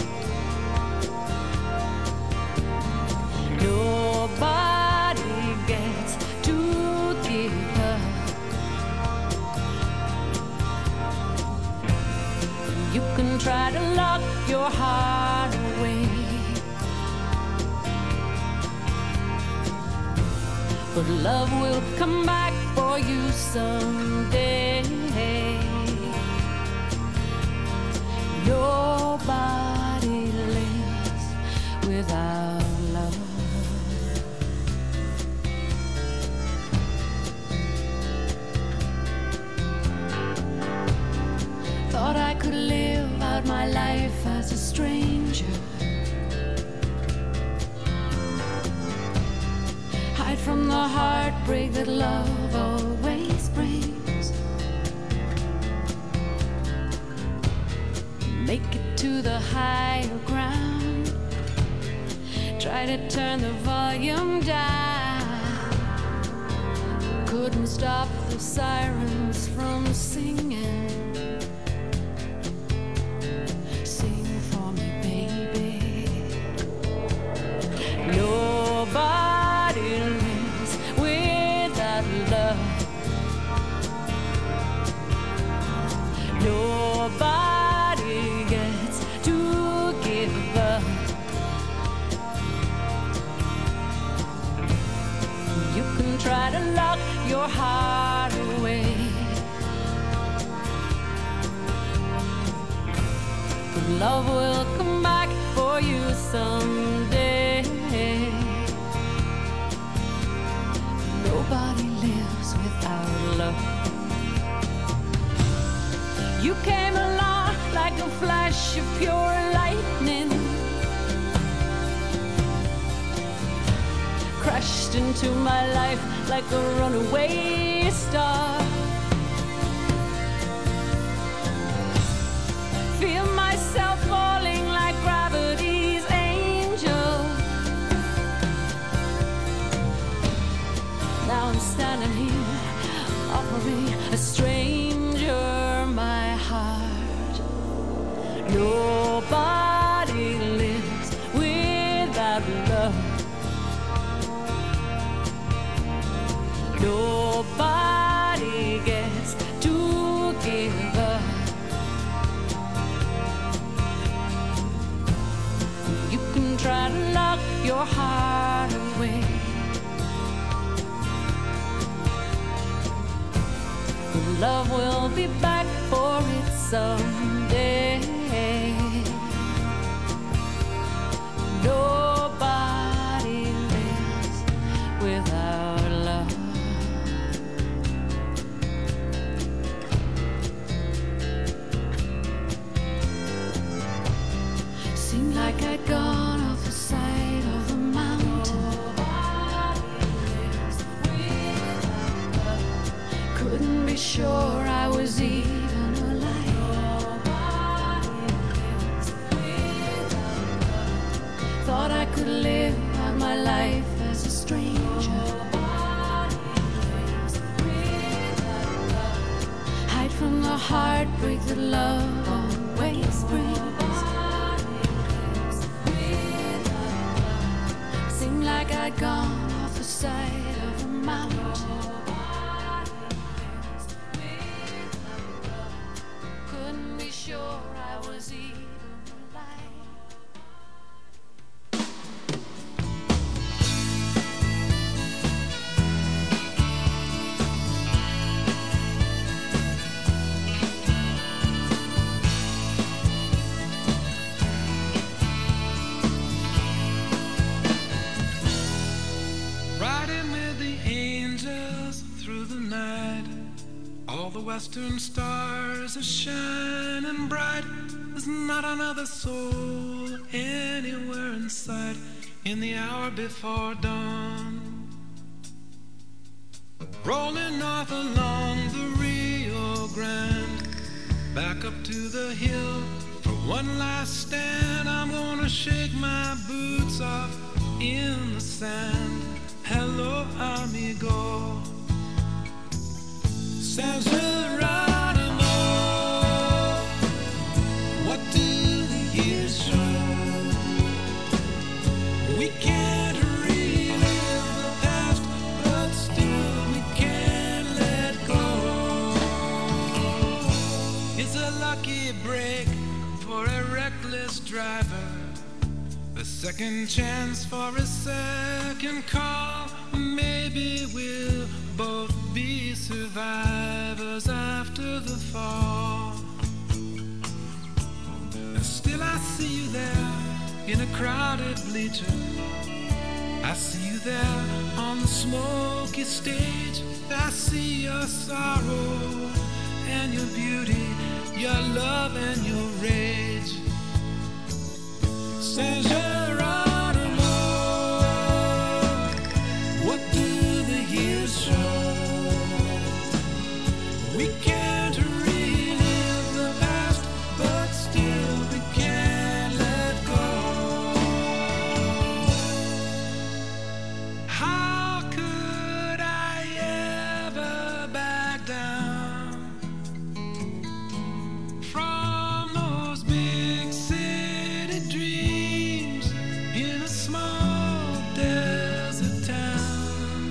Nobody gets to give up. You can try to lock your heart away, but love will come back for you someday. Nobody lives without love. Thought I could live out my life as a stranger, hide from the heartbreak that love always brings, make it to the higher ground, try to turn the volume down, couldn't stop the sirens from singing. Nobody lives without love. Nobody gets to give up. You can try to lock your heart away, but love will come back for you someday. Nobody lives without love. You came along like a flash of pure lightning, crashed into my life like a runaway star. Feel myself falling like gravity's angel. Now I'm standing here offering a stranger my heart. Nobody lives without love. Nobody gets to give up. You can try to lock your heart away, love will be back for it someday. Nobody lives without love. Seemed like I'd gone off the side of the mountain. Couldn't be sure I was even alive. Thought I could live out my life as a stranger, hide from the heartbreak that love always brings. Seemed like I'd gone off the side of a mountain. Sure I was even alive. Riding with the angels through the night, all the western stars are shining bright. There's not another soul anywhere in sight in the hour before dawn. Rolling north along the Rio Grande, back up to the hill for One last stand, I'm gonna shake my boots off in the sand. Hello, amigo. San Geronimo, what do the years show? We can't relive the past, but still we can't let go. It's a lucky break for a reckless driver, a second chance for a second call. Maybe we'll both be survivors after the fall. Still I see you there in a crowded bleacher. I see you there on the smoky stage. I see your sorrow and your beauty, your love and your rage. San Geronimo, what do the years show? We can't relive the past, but still we can't let go. How could I ever back down from those big city dreams in a small desert town?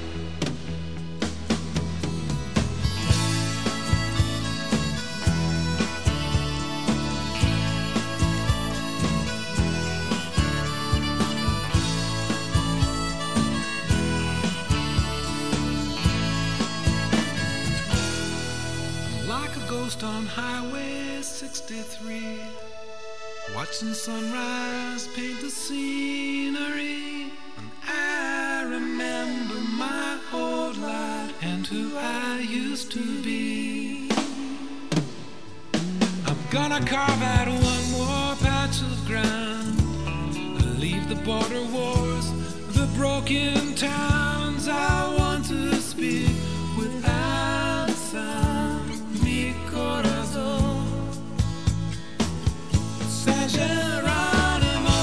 Like a ghost on Highway sixty-three, watching sunrise paint the scenery. And I remember my old life and who I used to be. I'm gonna carve out one more patch of ground, leave the border wars, the broken towns. I want to speak without a sound. Mi corazón, San Geronimo,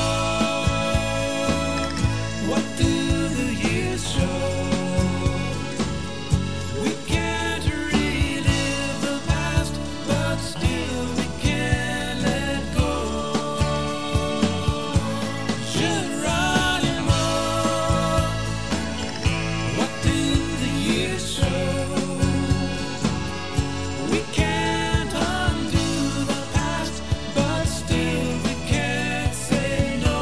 what do the years show? We can't relive the past, but still we can't let go. Geronimo, what do the years show? We can't undo the past, but still we can't say no.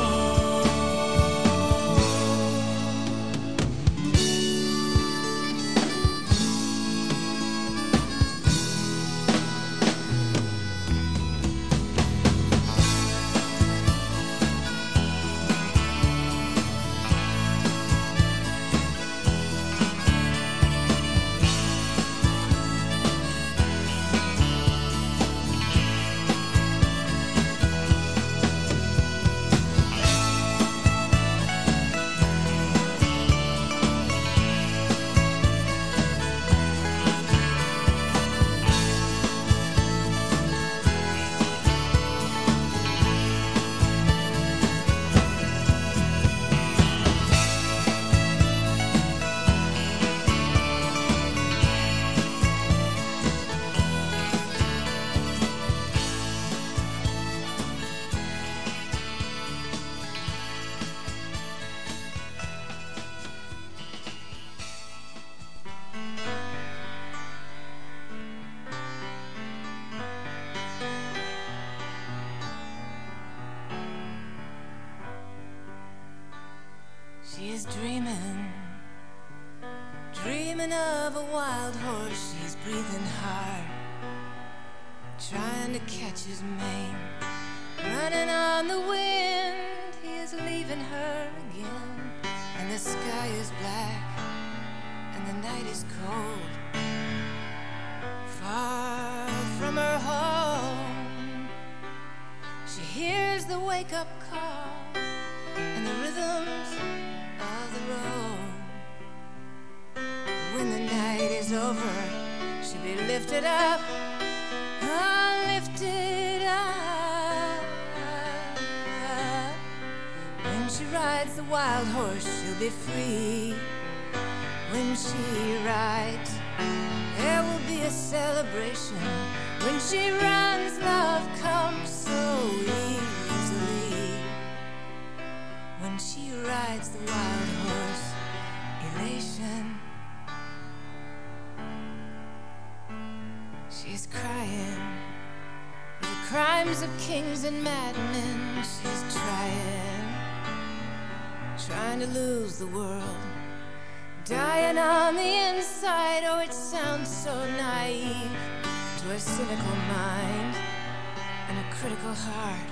She's dreaming, dreaming of a wild horse. She's breathing hard, trying to catch his mane. Running on the wind, he is leaving her again. And the sky is black, and the night is cold. Far from her home, she hears the wake-up call and the rhythms of the road. When the night is over, she'll be lifted up, oh, lifted up. rides the wild horse, she'll be free. When she rides, there will be a celebration. When she runs, love comes so easily. When she rides the wild horse, elation. She's crying for the crimes of kings and madmen. She's trying, trying to lose the world, dying on the inside. Oh, it sounds so naive to a cynical mind and a critical heart.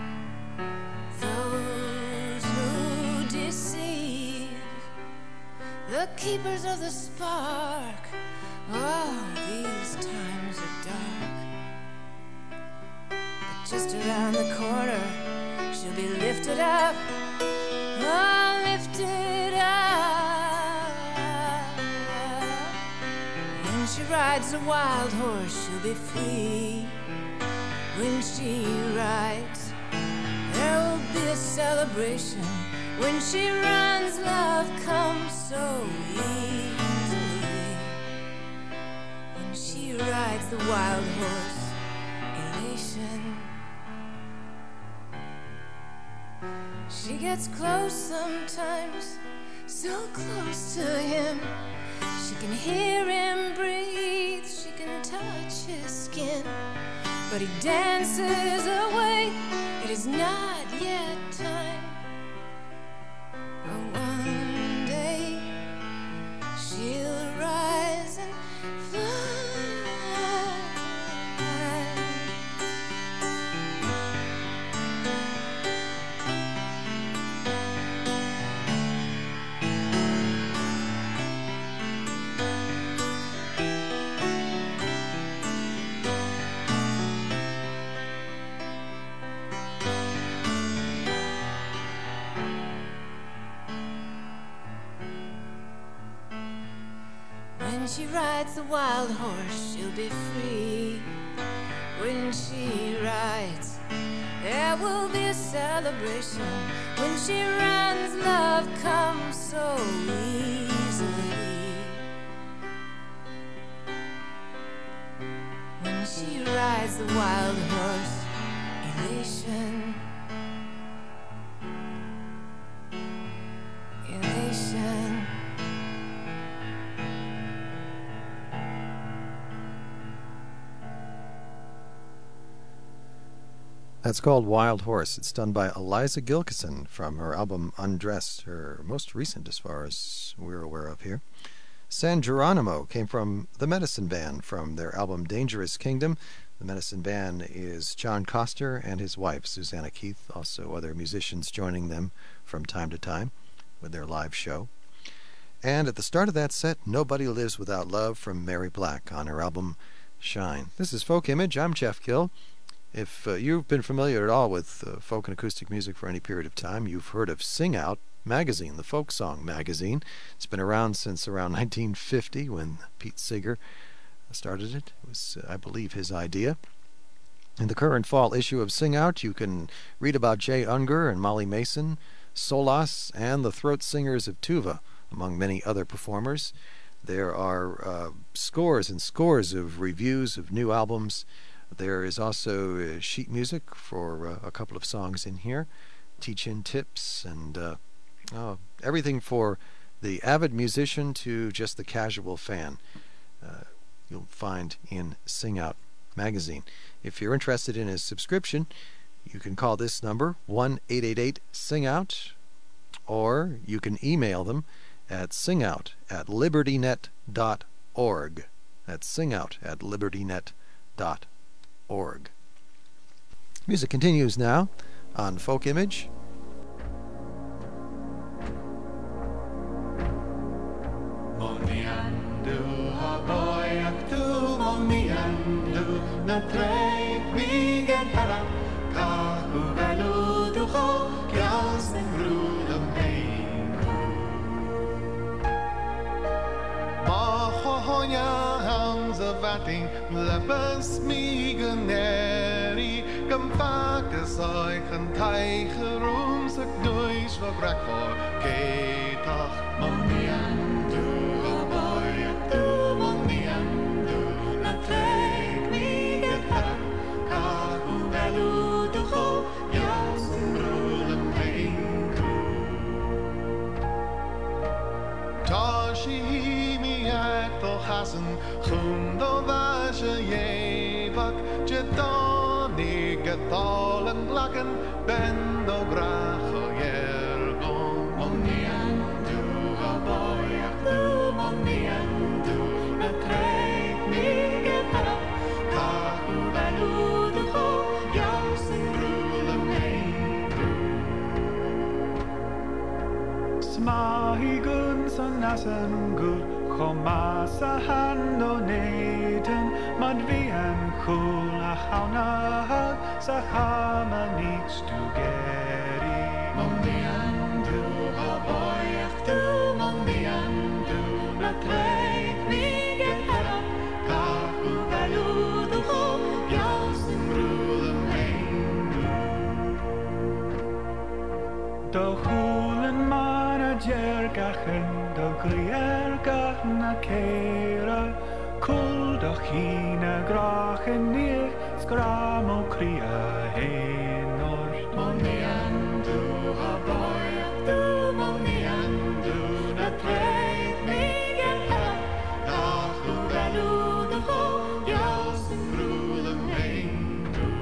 Those who deceive, the keepers of the spark. Oh, these times are dark. But just around the corner, she'll be lifted up. Oh, lifted up. When she rides a wild horse, she'll be free. When she rides, there will be a celebration. When she runs, love comes so easily. When she rides the wild horse, elation. She gets close sometimes, so close to him. She can hear him breathe, she can touch his skin. But he dances away, it is not yet time. But one day she'll rise and fly. When she rides the wild horse, she'll be free. When she rides, there will be a celebration. When she runs, love comes so easily. When she rides the wild horse, elation. Elation. That's called Wild Horse. It's done by Eliza Gilkyson from her album Undressed, her most recent as far as we're aware of here. San Geronimo came from the Medicine Band from their album Dangerous Kingdom. The Medicine Band is John Coster and his wife, Susanna Keith, also other musicians joining them from time to time with their live show. And at the start of that set, Nobody Lives Without Love from Mary Black on her album Shine. This is Folk Image. I'm Jeff Gill. If uh, you've been familiar at all with uh, folk and acoustic music for any period of time, you've heard of Sing Out magazine, the folk song magazine. It's been around since around nineteen fifty when Pete Seeger started it. It was, uh, I believe, his idea. In the current fall issue of Sing Out, you can read about Jay Unger and Molly Mason, Solas, and the Throat Singers of Tuva, among many other performers. There are uh, scores and scores of reviews of new albums. There is also uh, sheet music for uh, a couple of songs in here, teach-in tips, and uh, oh, everything for the avid musician to just the casual fan. Uh, you'll find in Sing Out magazine. If you're interested in a subscription, you can call this number, one eight eight eight sing out, or you can email them at singout at libertynet dot org. That's singout at libertynet dot org. Org. Music continues now on Folk Image. Moniandu haboyaktu moniandu na trek migen hara kahuvelu duho kjasen grudum heinu Mahohonya hamza vating lebens migen eri Gempacktes euch ein Teiche rum, sag durch, wo brack vor, geht doch, Moniandu, aboy, du, Moniandu, na trek mi getar, kahu velu du ho, jausum brulem hengu. Tashi mi ek to hasen, chundo vashe jevak, jedon i getalen glakken, ben do gracho jergon. Moniandu, aboy, ach du, Moniandu, na trek mi getar, kahu velu du ho, jausum brulem hengu. Smahi gun san nasen good, chomasa hando neten, mad vi en chula chauna, sa chama needs to get it. Moniandu, aboy, ach du, Moniandu, na trek mi getar, kahu velu du ho, jausum brulem hengu. Do chulen man a jergachen, do griergach na keira, kul do china grachen nich, sgramo cria henor. Moniandu, aboy, ach du, Moniandu, na trek mi getar, kahu velu du ho, jausum brulem hengu.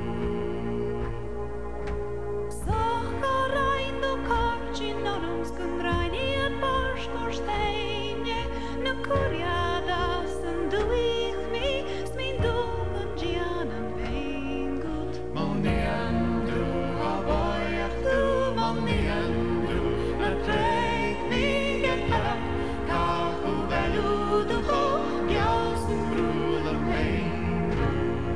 Sacha rein do karci norums kun reini et barsch nor steinje, na kuriadas en du ich mi, smin du kun gianan pengut. Moniandu, aboy, ach du, Moniandu, na trek mi getar, kahu velu du ho, jausum brulem hengu.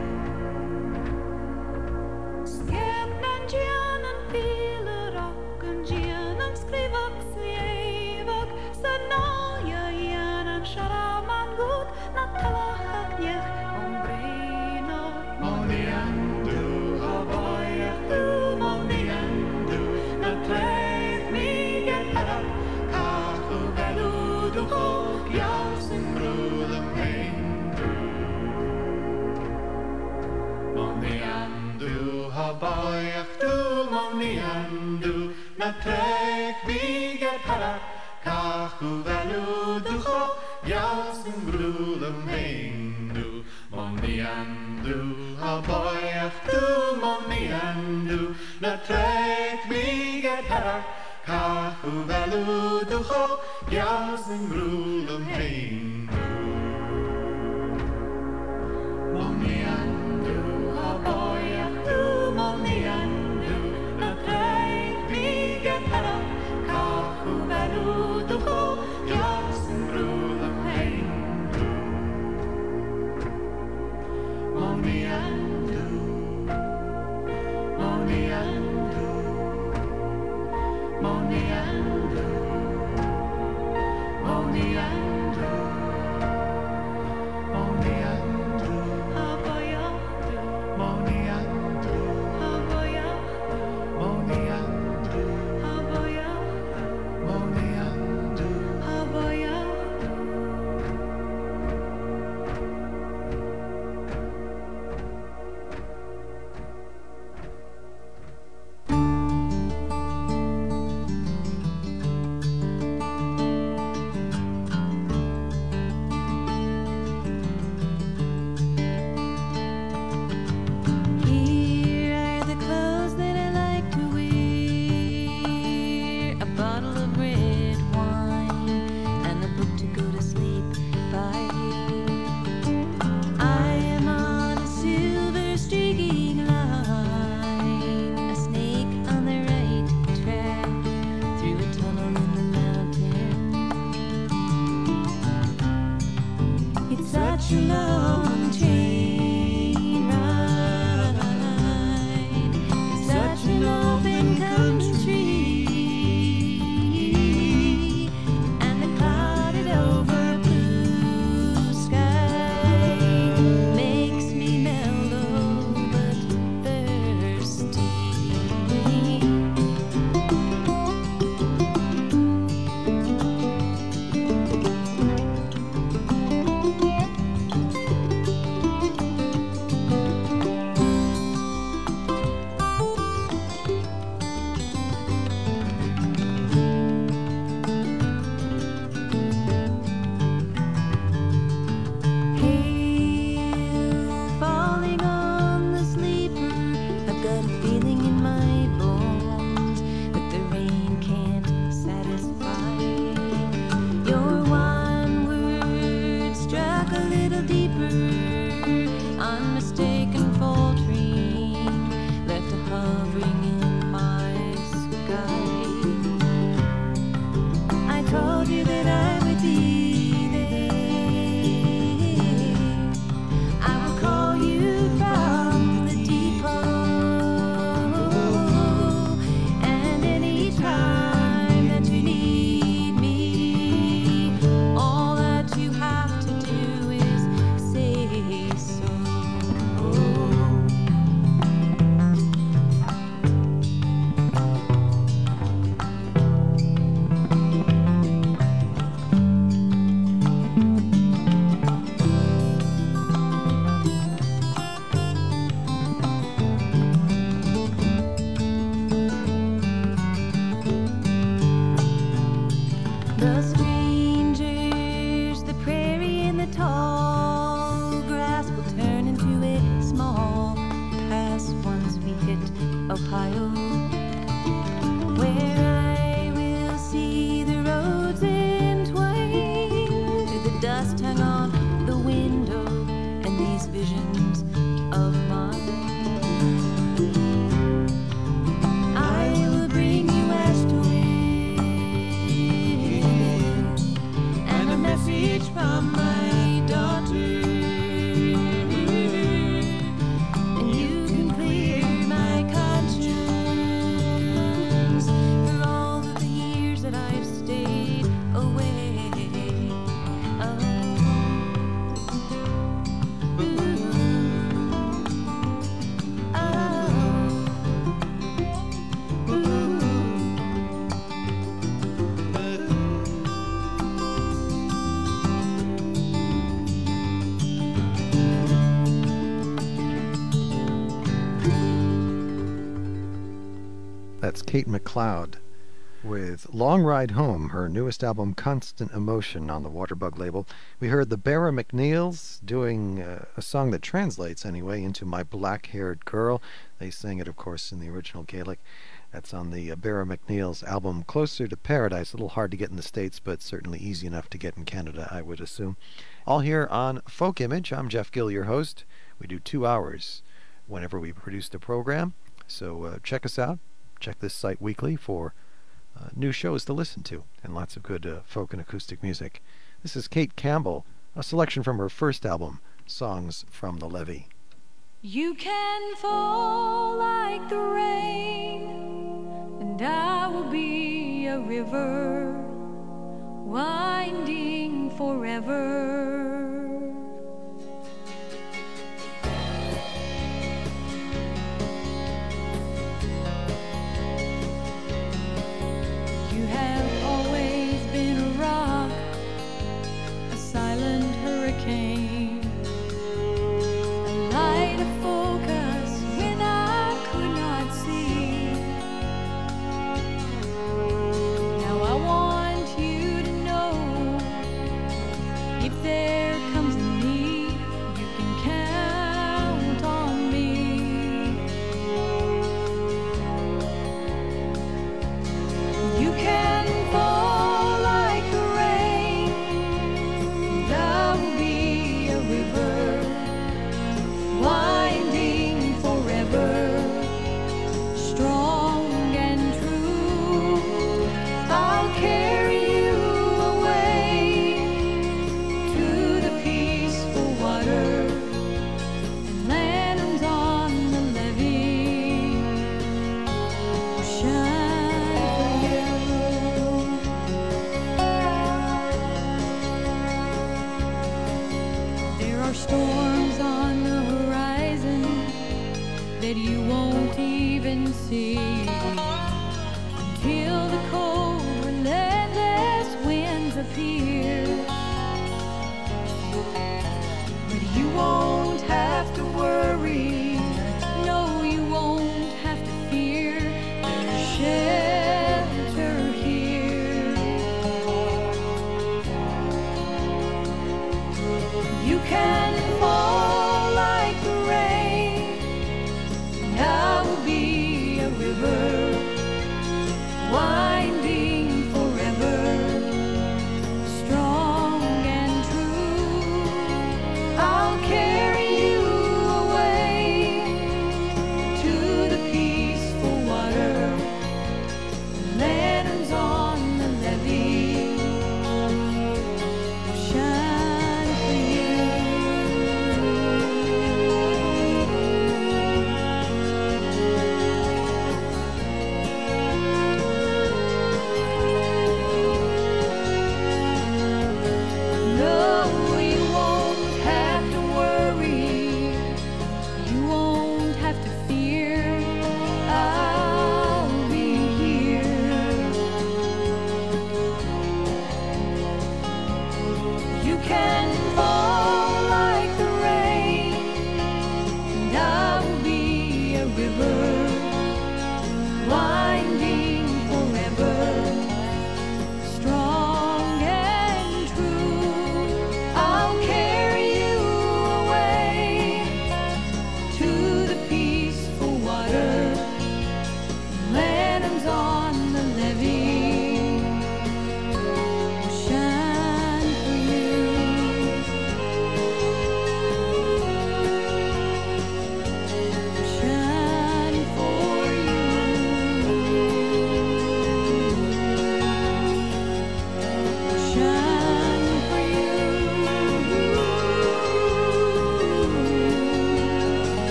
Skepnan gianan piler och en gianan skrivak svevak, sa naja gianan sharaman gut, na talachak niech om breinor. Moniandu, aboy, ach du, Moniandu, na trek mi getar, kahu velu du ho, jausum brulem hengu. Moniandu, aboy, ach du, Moniandu, na trek mi getar, kahu velu du ho, jausum brulem hengu. Moniandu, aboy, ach du, Moniandu, na trek mi getar, kahu velu du ho, jausum brulem hengu. Moniandu, aboy, ach du, Moniandu, na trek mi getar, kahu velu du ho, jausum brulem hengu. Moniandu, Moniandu, Moniandu, Moniandu, Moniandu, Aboyachdu, Moniandu, aboyachdu, Moniandu, aboyachdu, Moniandu. aboyachdu. Arpaio, where I will see the roads entwined, the dust hung on the window, and these visions of mine. I will bring you west wind and a message from my daughter. That's Kate McLeod with Long Ride Home, her newest album Constant Emotion on the Waterbug label. We heard the Barra McNeils doing uh, a song that translates anyway into My Black-Haired Girl. They sang it, of course, in the original Gaelic. That's on the uh, Barra McNeils album Closer to Paradise. A little hard to get in the States, but certainly easy enough to get in Canada, I would assume. All here on Folk Image. I'm Jeff Gill, your host. We do two hours whenever we produce the program, so uh, check us out. Check this site weekly for uh, new shows to listen to and lots of good uh, folk and acoustic music. This is Kate Campbell, a selection from her first album, Songs from the Levee. You can fall like the rain, and I will be a river winding forever. You have always been a rock, a silent hurricane, a light of focus when I could not see. Now I want you to know, if there comes a need, you can count on me. You can fall like the rain, and I will be a river winding forever, strong and true. I'll carry you away to the peaceful water and lanterns on the levee will shine for you. There are storms on the horizon that you won't even see until the cold, relentless winds appear. But you won't have to worry, no, you won't have to fear. There's shelter here. You can fall like the rain, and I will be a river winding forever, strong and true. I'll carry you away to the peaceful water, lanterns on the levee will shine for you. No, you won't have to worry, you won't have to fear. I'll be here. You can fall like the rain, and I will be a river winding forever, strong and true. I'll carry you away to the peaceful water,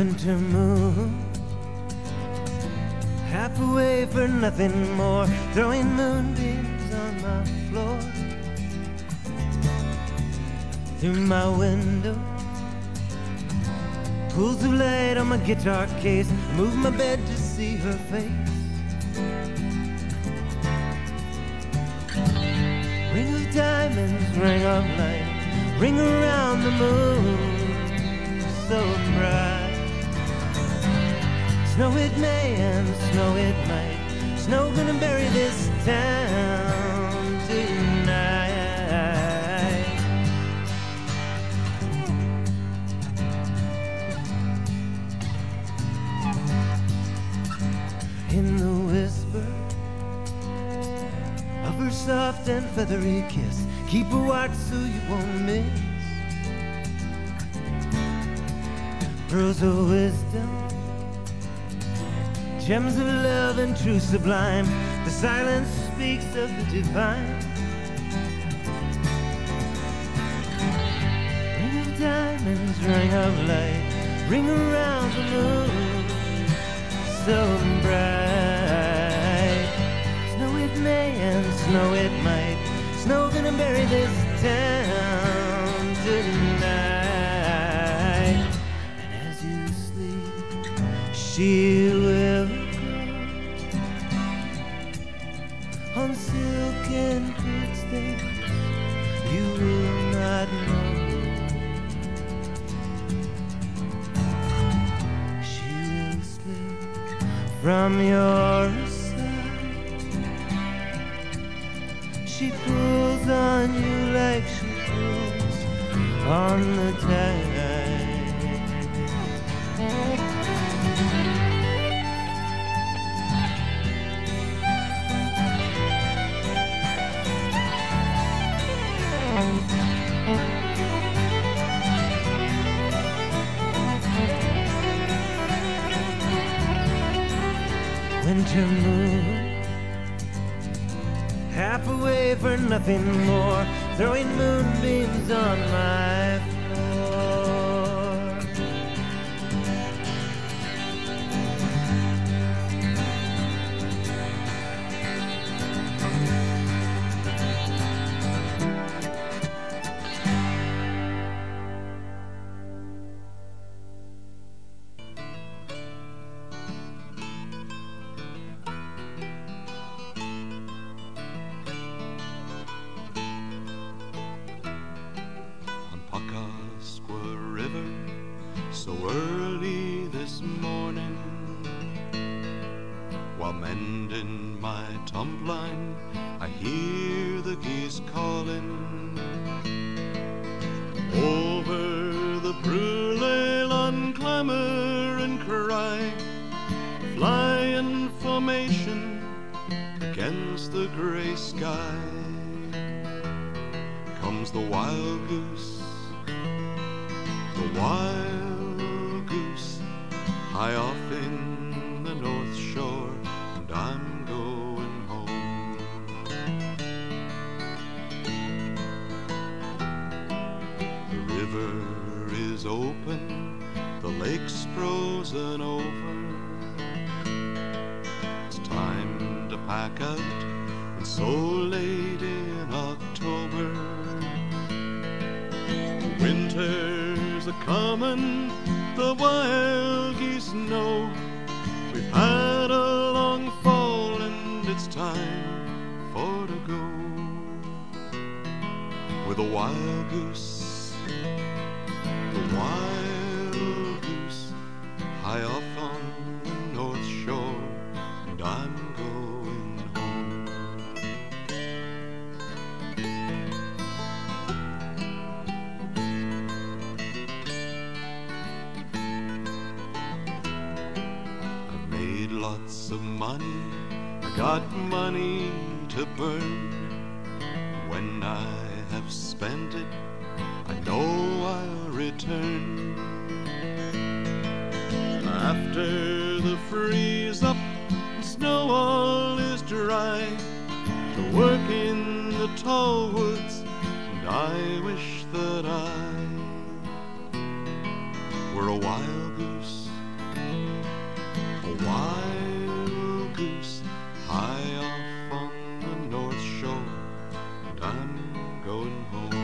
winter moon, half away for nothing more, throwing moonbeams on my floor. Through my window, pools of light on my guitar case, I move my bed to see her face. Ring of diamonds, ring of light, ring around the moon, so bright. Snow it may and snow it might, snow gonna bury this town tonight. In the whisper of her soft and feathery kiss, keep a watch so you won't miss pearls of wisdom, gems of love and truth sublime. The silence speaks of the divine. Ring of diamonds, ring of light, ring around the moon, so bright. Snow it may and snow it might, snow gonna bury this town tonight. And as you sleep, she will go on silken footsteps you will not know. She will slip from your side. She pulls on you like she pulls on the tide. Winter moon, half away for nothing more, throwing moonbeams on my floor. So early this morning, while mending my tumbline, I hear the geese calling over the brule on clamor and cry, fly in formation against the gray sky. Comes the wild goose, the wild high off in the North Shore, and I'm going home. The river is open, the lake's frozen over. It's time to pack out, and so late in October. Winter's a-comin', the wild geese know we've had a long fall and it's time for to go. With a wild goose, the wild goose, high off on the North Shore, and I'm going home. Lots of money, I got money to burn. When I have spent it, I know I'll return. After the freeze up and snow all is dry, to work in the tall woods, and I wish that I were a wild goose, wild goose high off on the North Shore, and I'm going home.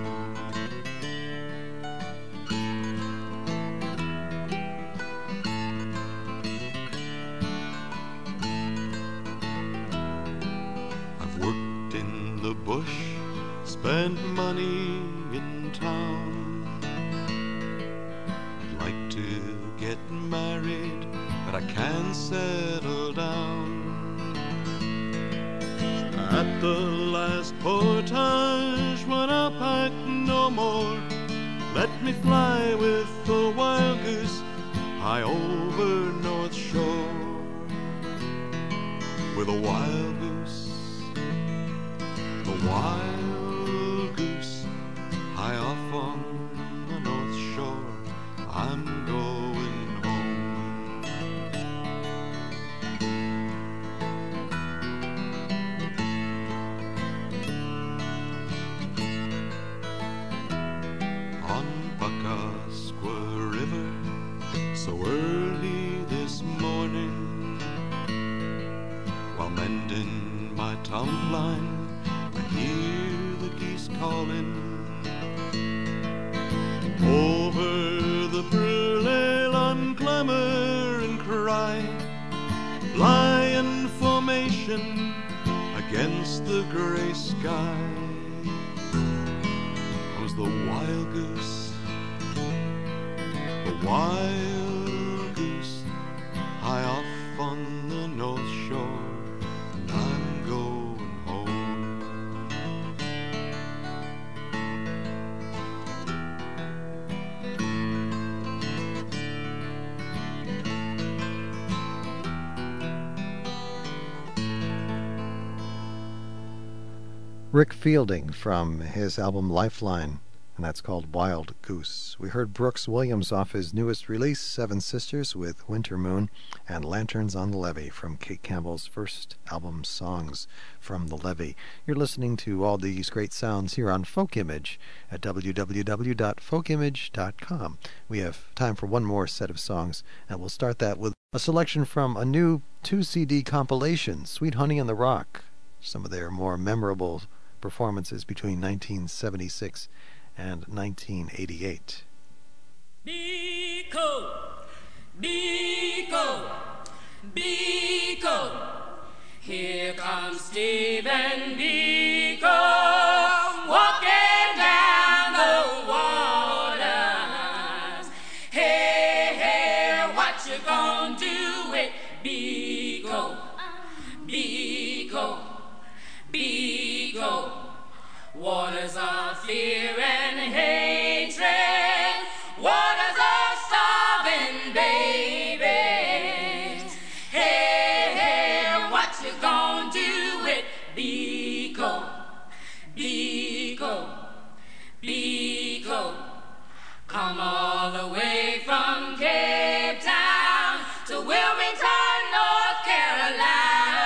I've worked in the bush, spent money in town. I'd like to get married, but I can't settle down. At the last portage, when I'll pack no more, let me fly with the wild goose high over North Shore. With a wild goose, the wild goose high off on the North Shore, I'm going home. On Buckasqua River, so early this morning, while mending my tumbline, I hear the geese calling. Over the Brulelon clamor and cry, lie in formation against the gray sky. Was the wild goose, the wild goose high off on the North Shore, and I'm going home. Rick Fielding from his album Lifeline, and that's called Wild Goose. We heard Brooks Williams off his newest release, Seven Sisters, with Winter Moon, and Lanterns on the Levee from Kate Campbell's first album, Songs from the Levee. You're listening to all these great sounds here on Folk Image at w w w dot folk image dot com. We have time for one more set of songs, and we'll start that with a selection from a new two C D compilation, Sweet Honey in the Rock, some of their more memorable performances between nineteen seventy-six and nineteen eighty-eight. Biko, Biko, Biko, here comes Stephen Biko, walking down the waters. Hey, hey, what you gonna do with Biko, Biko, Biko? Waters of fear and hatred, waters of starving babies. Hey, hey, what you gonna do with Biko, Biko, Biko? Come all the way from Cape Town to Wilmington, North Carolina.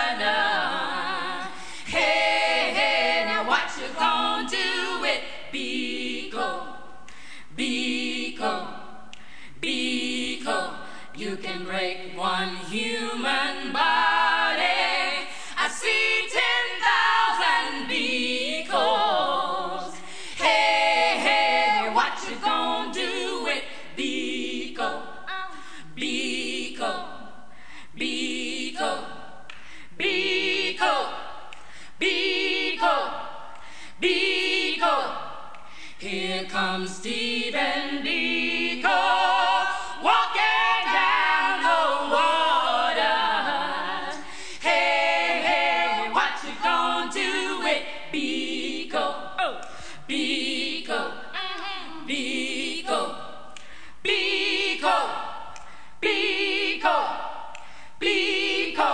Biko, Biko, you can break one human body. I see ten thousand Bikos. Hey, hey, what you gonna do with Biko, Biko, Biko, Biko, Biko, Biko? Here comes Stephen Biko, walking down the waters. Hey, hey, what you gonna do with Biko? Oh, Biko, Biko, Biko, Biko, Biko.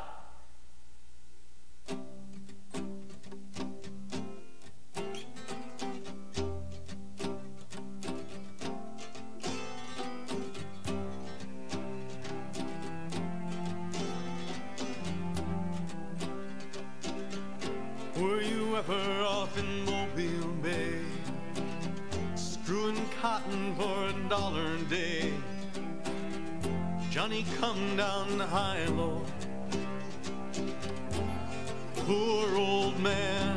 Were you ever off in Mobile Bay, screwing cotton for a dollar a day? Johnny, come down the high-low. Poor old man.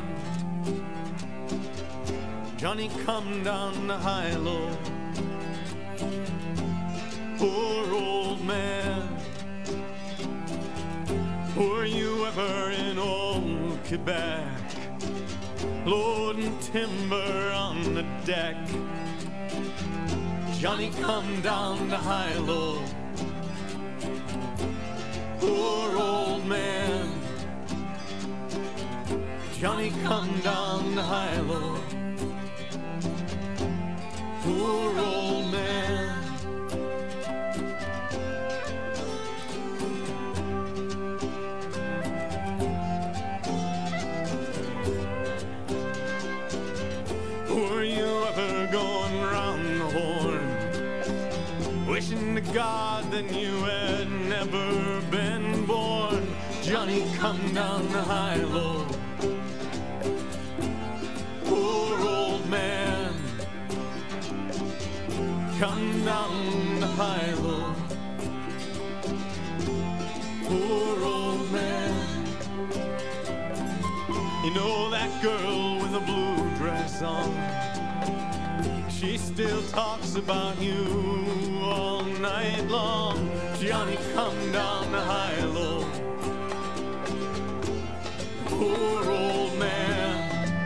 Johnny, come down the high-low. Poor old man. Were you ever in old Quebec, loading timber on the deck? Johnny, come down the high-low. Poor old man. Johnny, come down the high-low. Poor old man. Were you ever going round the horn, wishing to God that you had never been born? Johnny, come down the high-low. Poor old man. Come down the high-low. Poor old man. You know that girl with the blue dress on, she still talks about you all night long. Johnny, come down the high-low. Poor old man.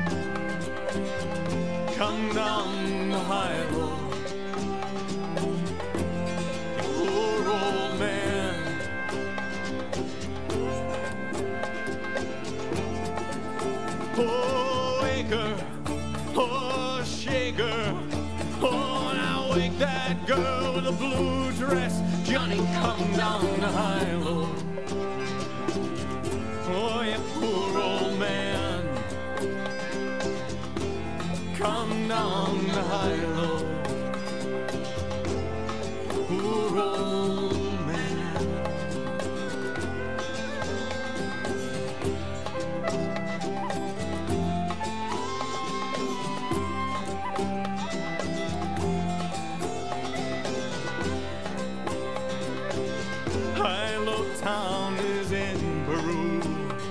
Come down the high-low. Poor old man. Oh, waker, oh, shaker, oh, now wake that girl with the blue dress. Johnny, come down the high-low. Oh, you poor old man. Come down the high-low. Poor old man. High-low town is in Peru.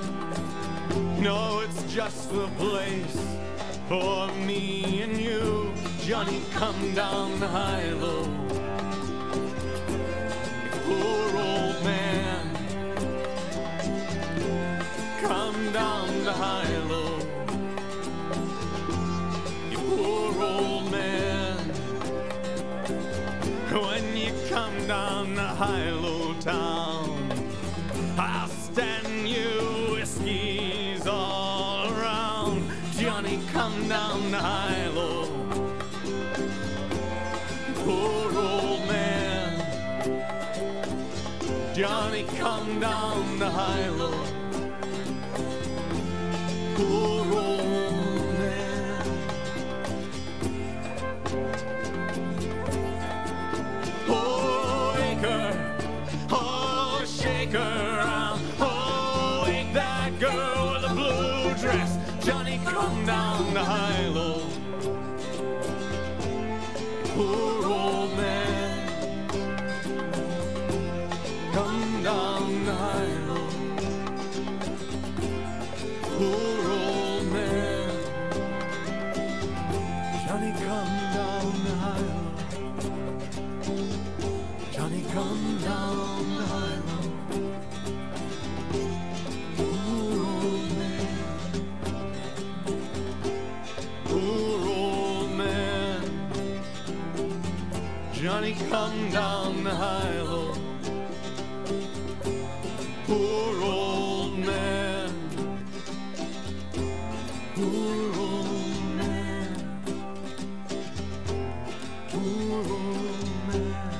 No, it's just the place for me and you. Johnny, come down the high-low. Poor old man. Come down the high-low. You poor old man. When you come down the high-low town, I'll stand you whiskeys all around. Johnny, come down the high-low. Poor old man. Johnny, come down the high-low. Poor old man. Oh, waker, oh, shaker around. Oh, wake that girl with the blue dress. Johnny, come down the high-low. Poor old man. Come down the high-low. Poor old man. Johnny, come down the high-low. Johnny, come down the high-low. Poor old man. Poor old man. Johnny, come down the high-low. Poor old man. Poor old man. Poor old man.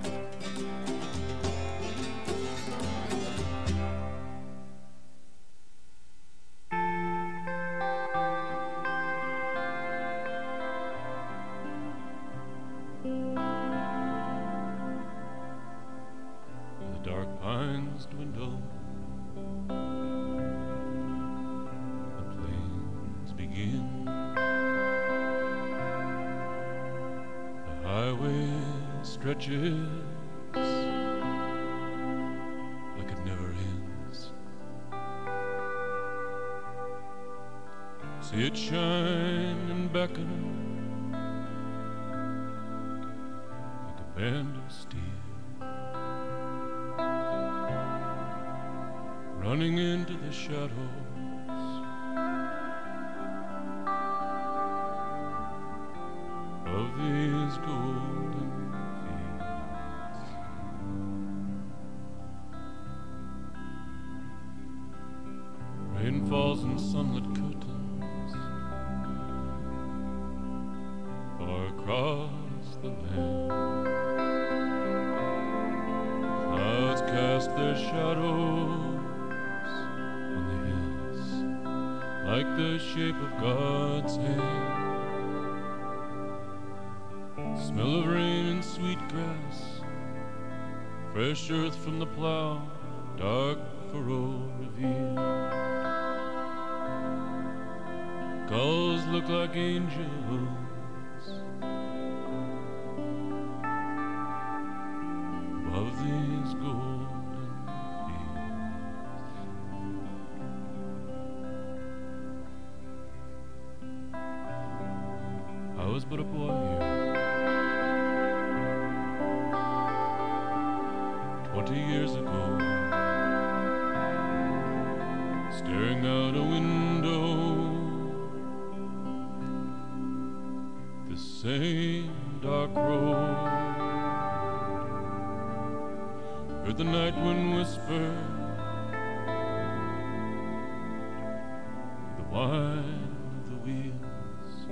The dark pines dwindle, the plains begin, the highway stretches See it shine and beckon like a band of steel, running into the shadows of these golden fields. Rain falls in sunlit curtains far across the land. Clouds cast their shadows on the hills like the shape of God's hand. Smell of rain and sweet grass, fresh earth from the plow, dark furrow revealed. Gulls look like angels above these golden fields. I was but a boy here twenty years ago, staring out a window, the same dark road. Heard the night wind whisper, the whine of the wheels,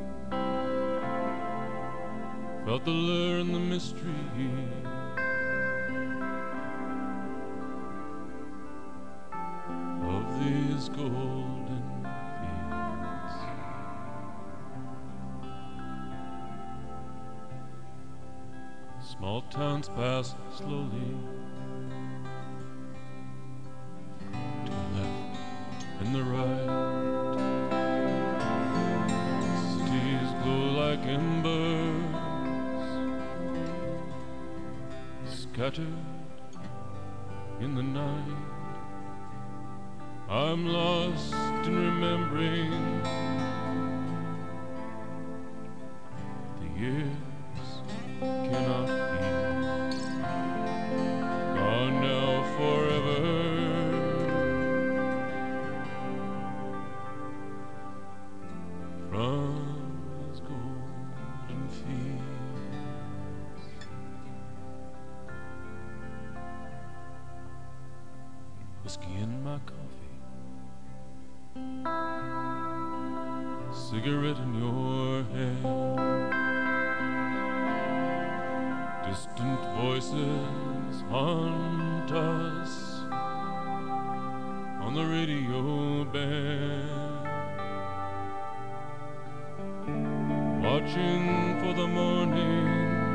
felt the lure and the mystery of these golden fields. Small towns pass slowly to the left and the right. Cities glow like embers, scattered in the night. I'm lost in remembering the years cannot be gone now forever. From these golden fields, whiskey in my coffee, cigarette in your hand, distant voices haunt us on the radio band, watching for the morning,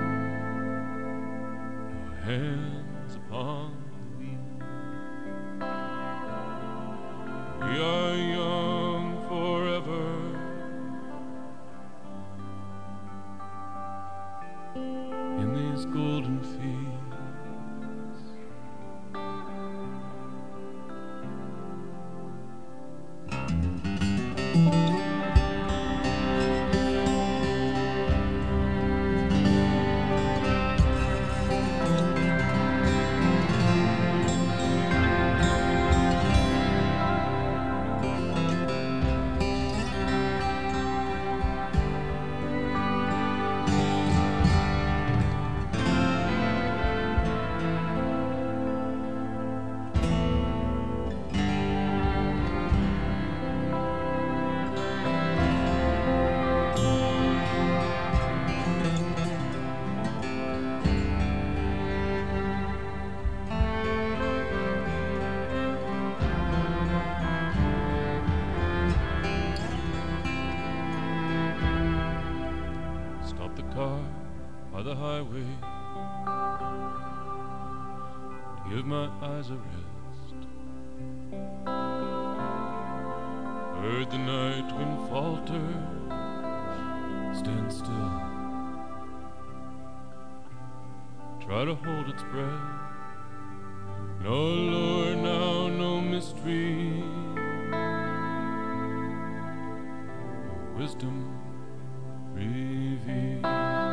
your hands upon the wheel. We are young forever, in these golden fields. By the highway, to give my eyes a rest. Heard the night wind falter, stand still, try to hold its breath. No lure now, no mystery, wisdom revealed.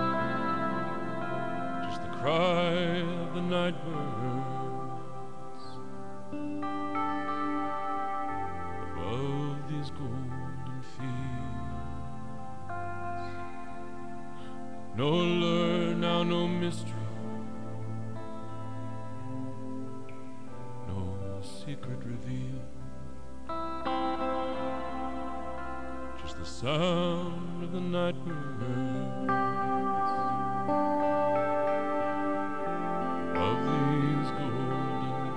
Just the cry of the night birds above these golden fields. No lure, now no mystery, no secret revealed. Just the sound of the night birds of these golden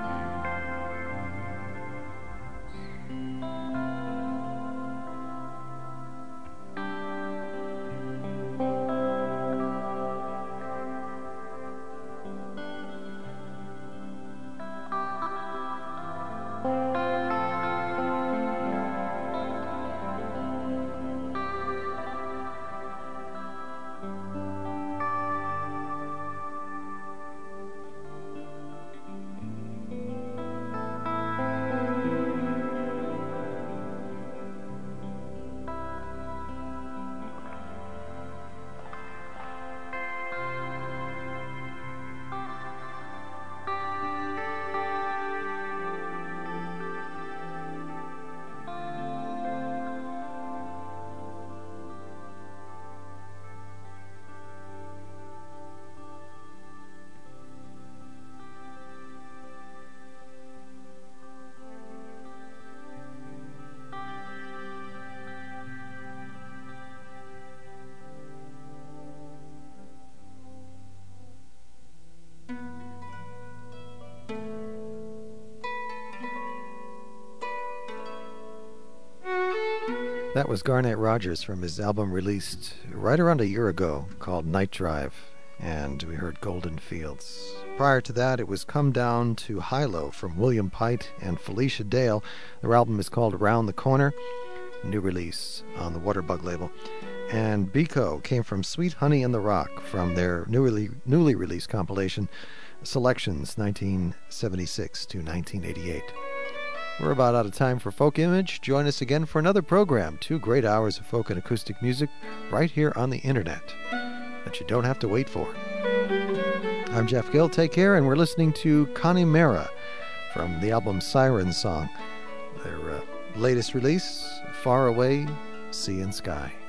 That was Garnett Rogers from his album released right around a year ago called Night Drive, and we heard Golden Fields. Prior to that, it was Come Down to Hilo from William Pite and Felicia Dale. Their album is called Around the Corner, new release on the Waterbug label. And Biko came from Sweet Honey in the Rock from their newly, newly released compilation Selections nineteen seventy-six to nineteen eighty-eight. We're about out of time for Folk Image. Join us again for another program. Two great hours of folk and acoustic music right here on the internet that you don't have to wait for. I'm Jeff Gill. Take care, and we're listening to Connie Mara from the album Siren Song, their uh, latest release, Far Away, Sea and Sky.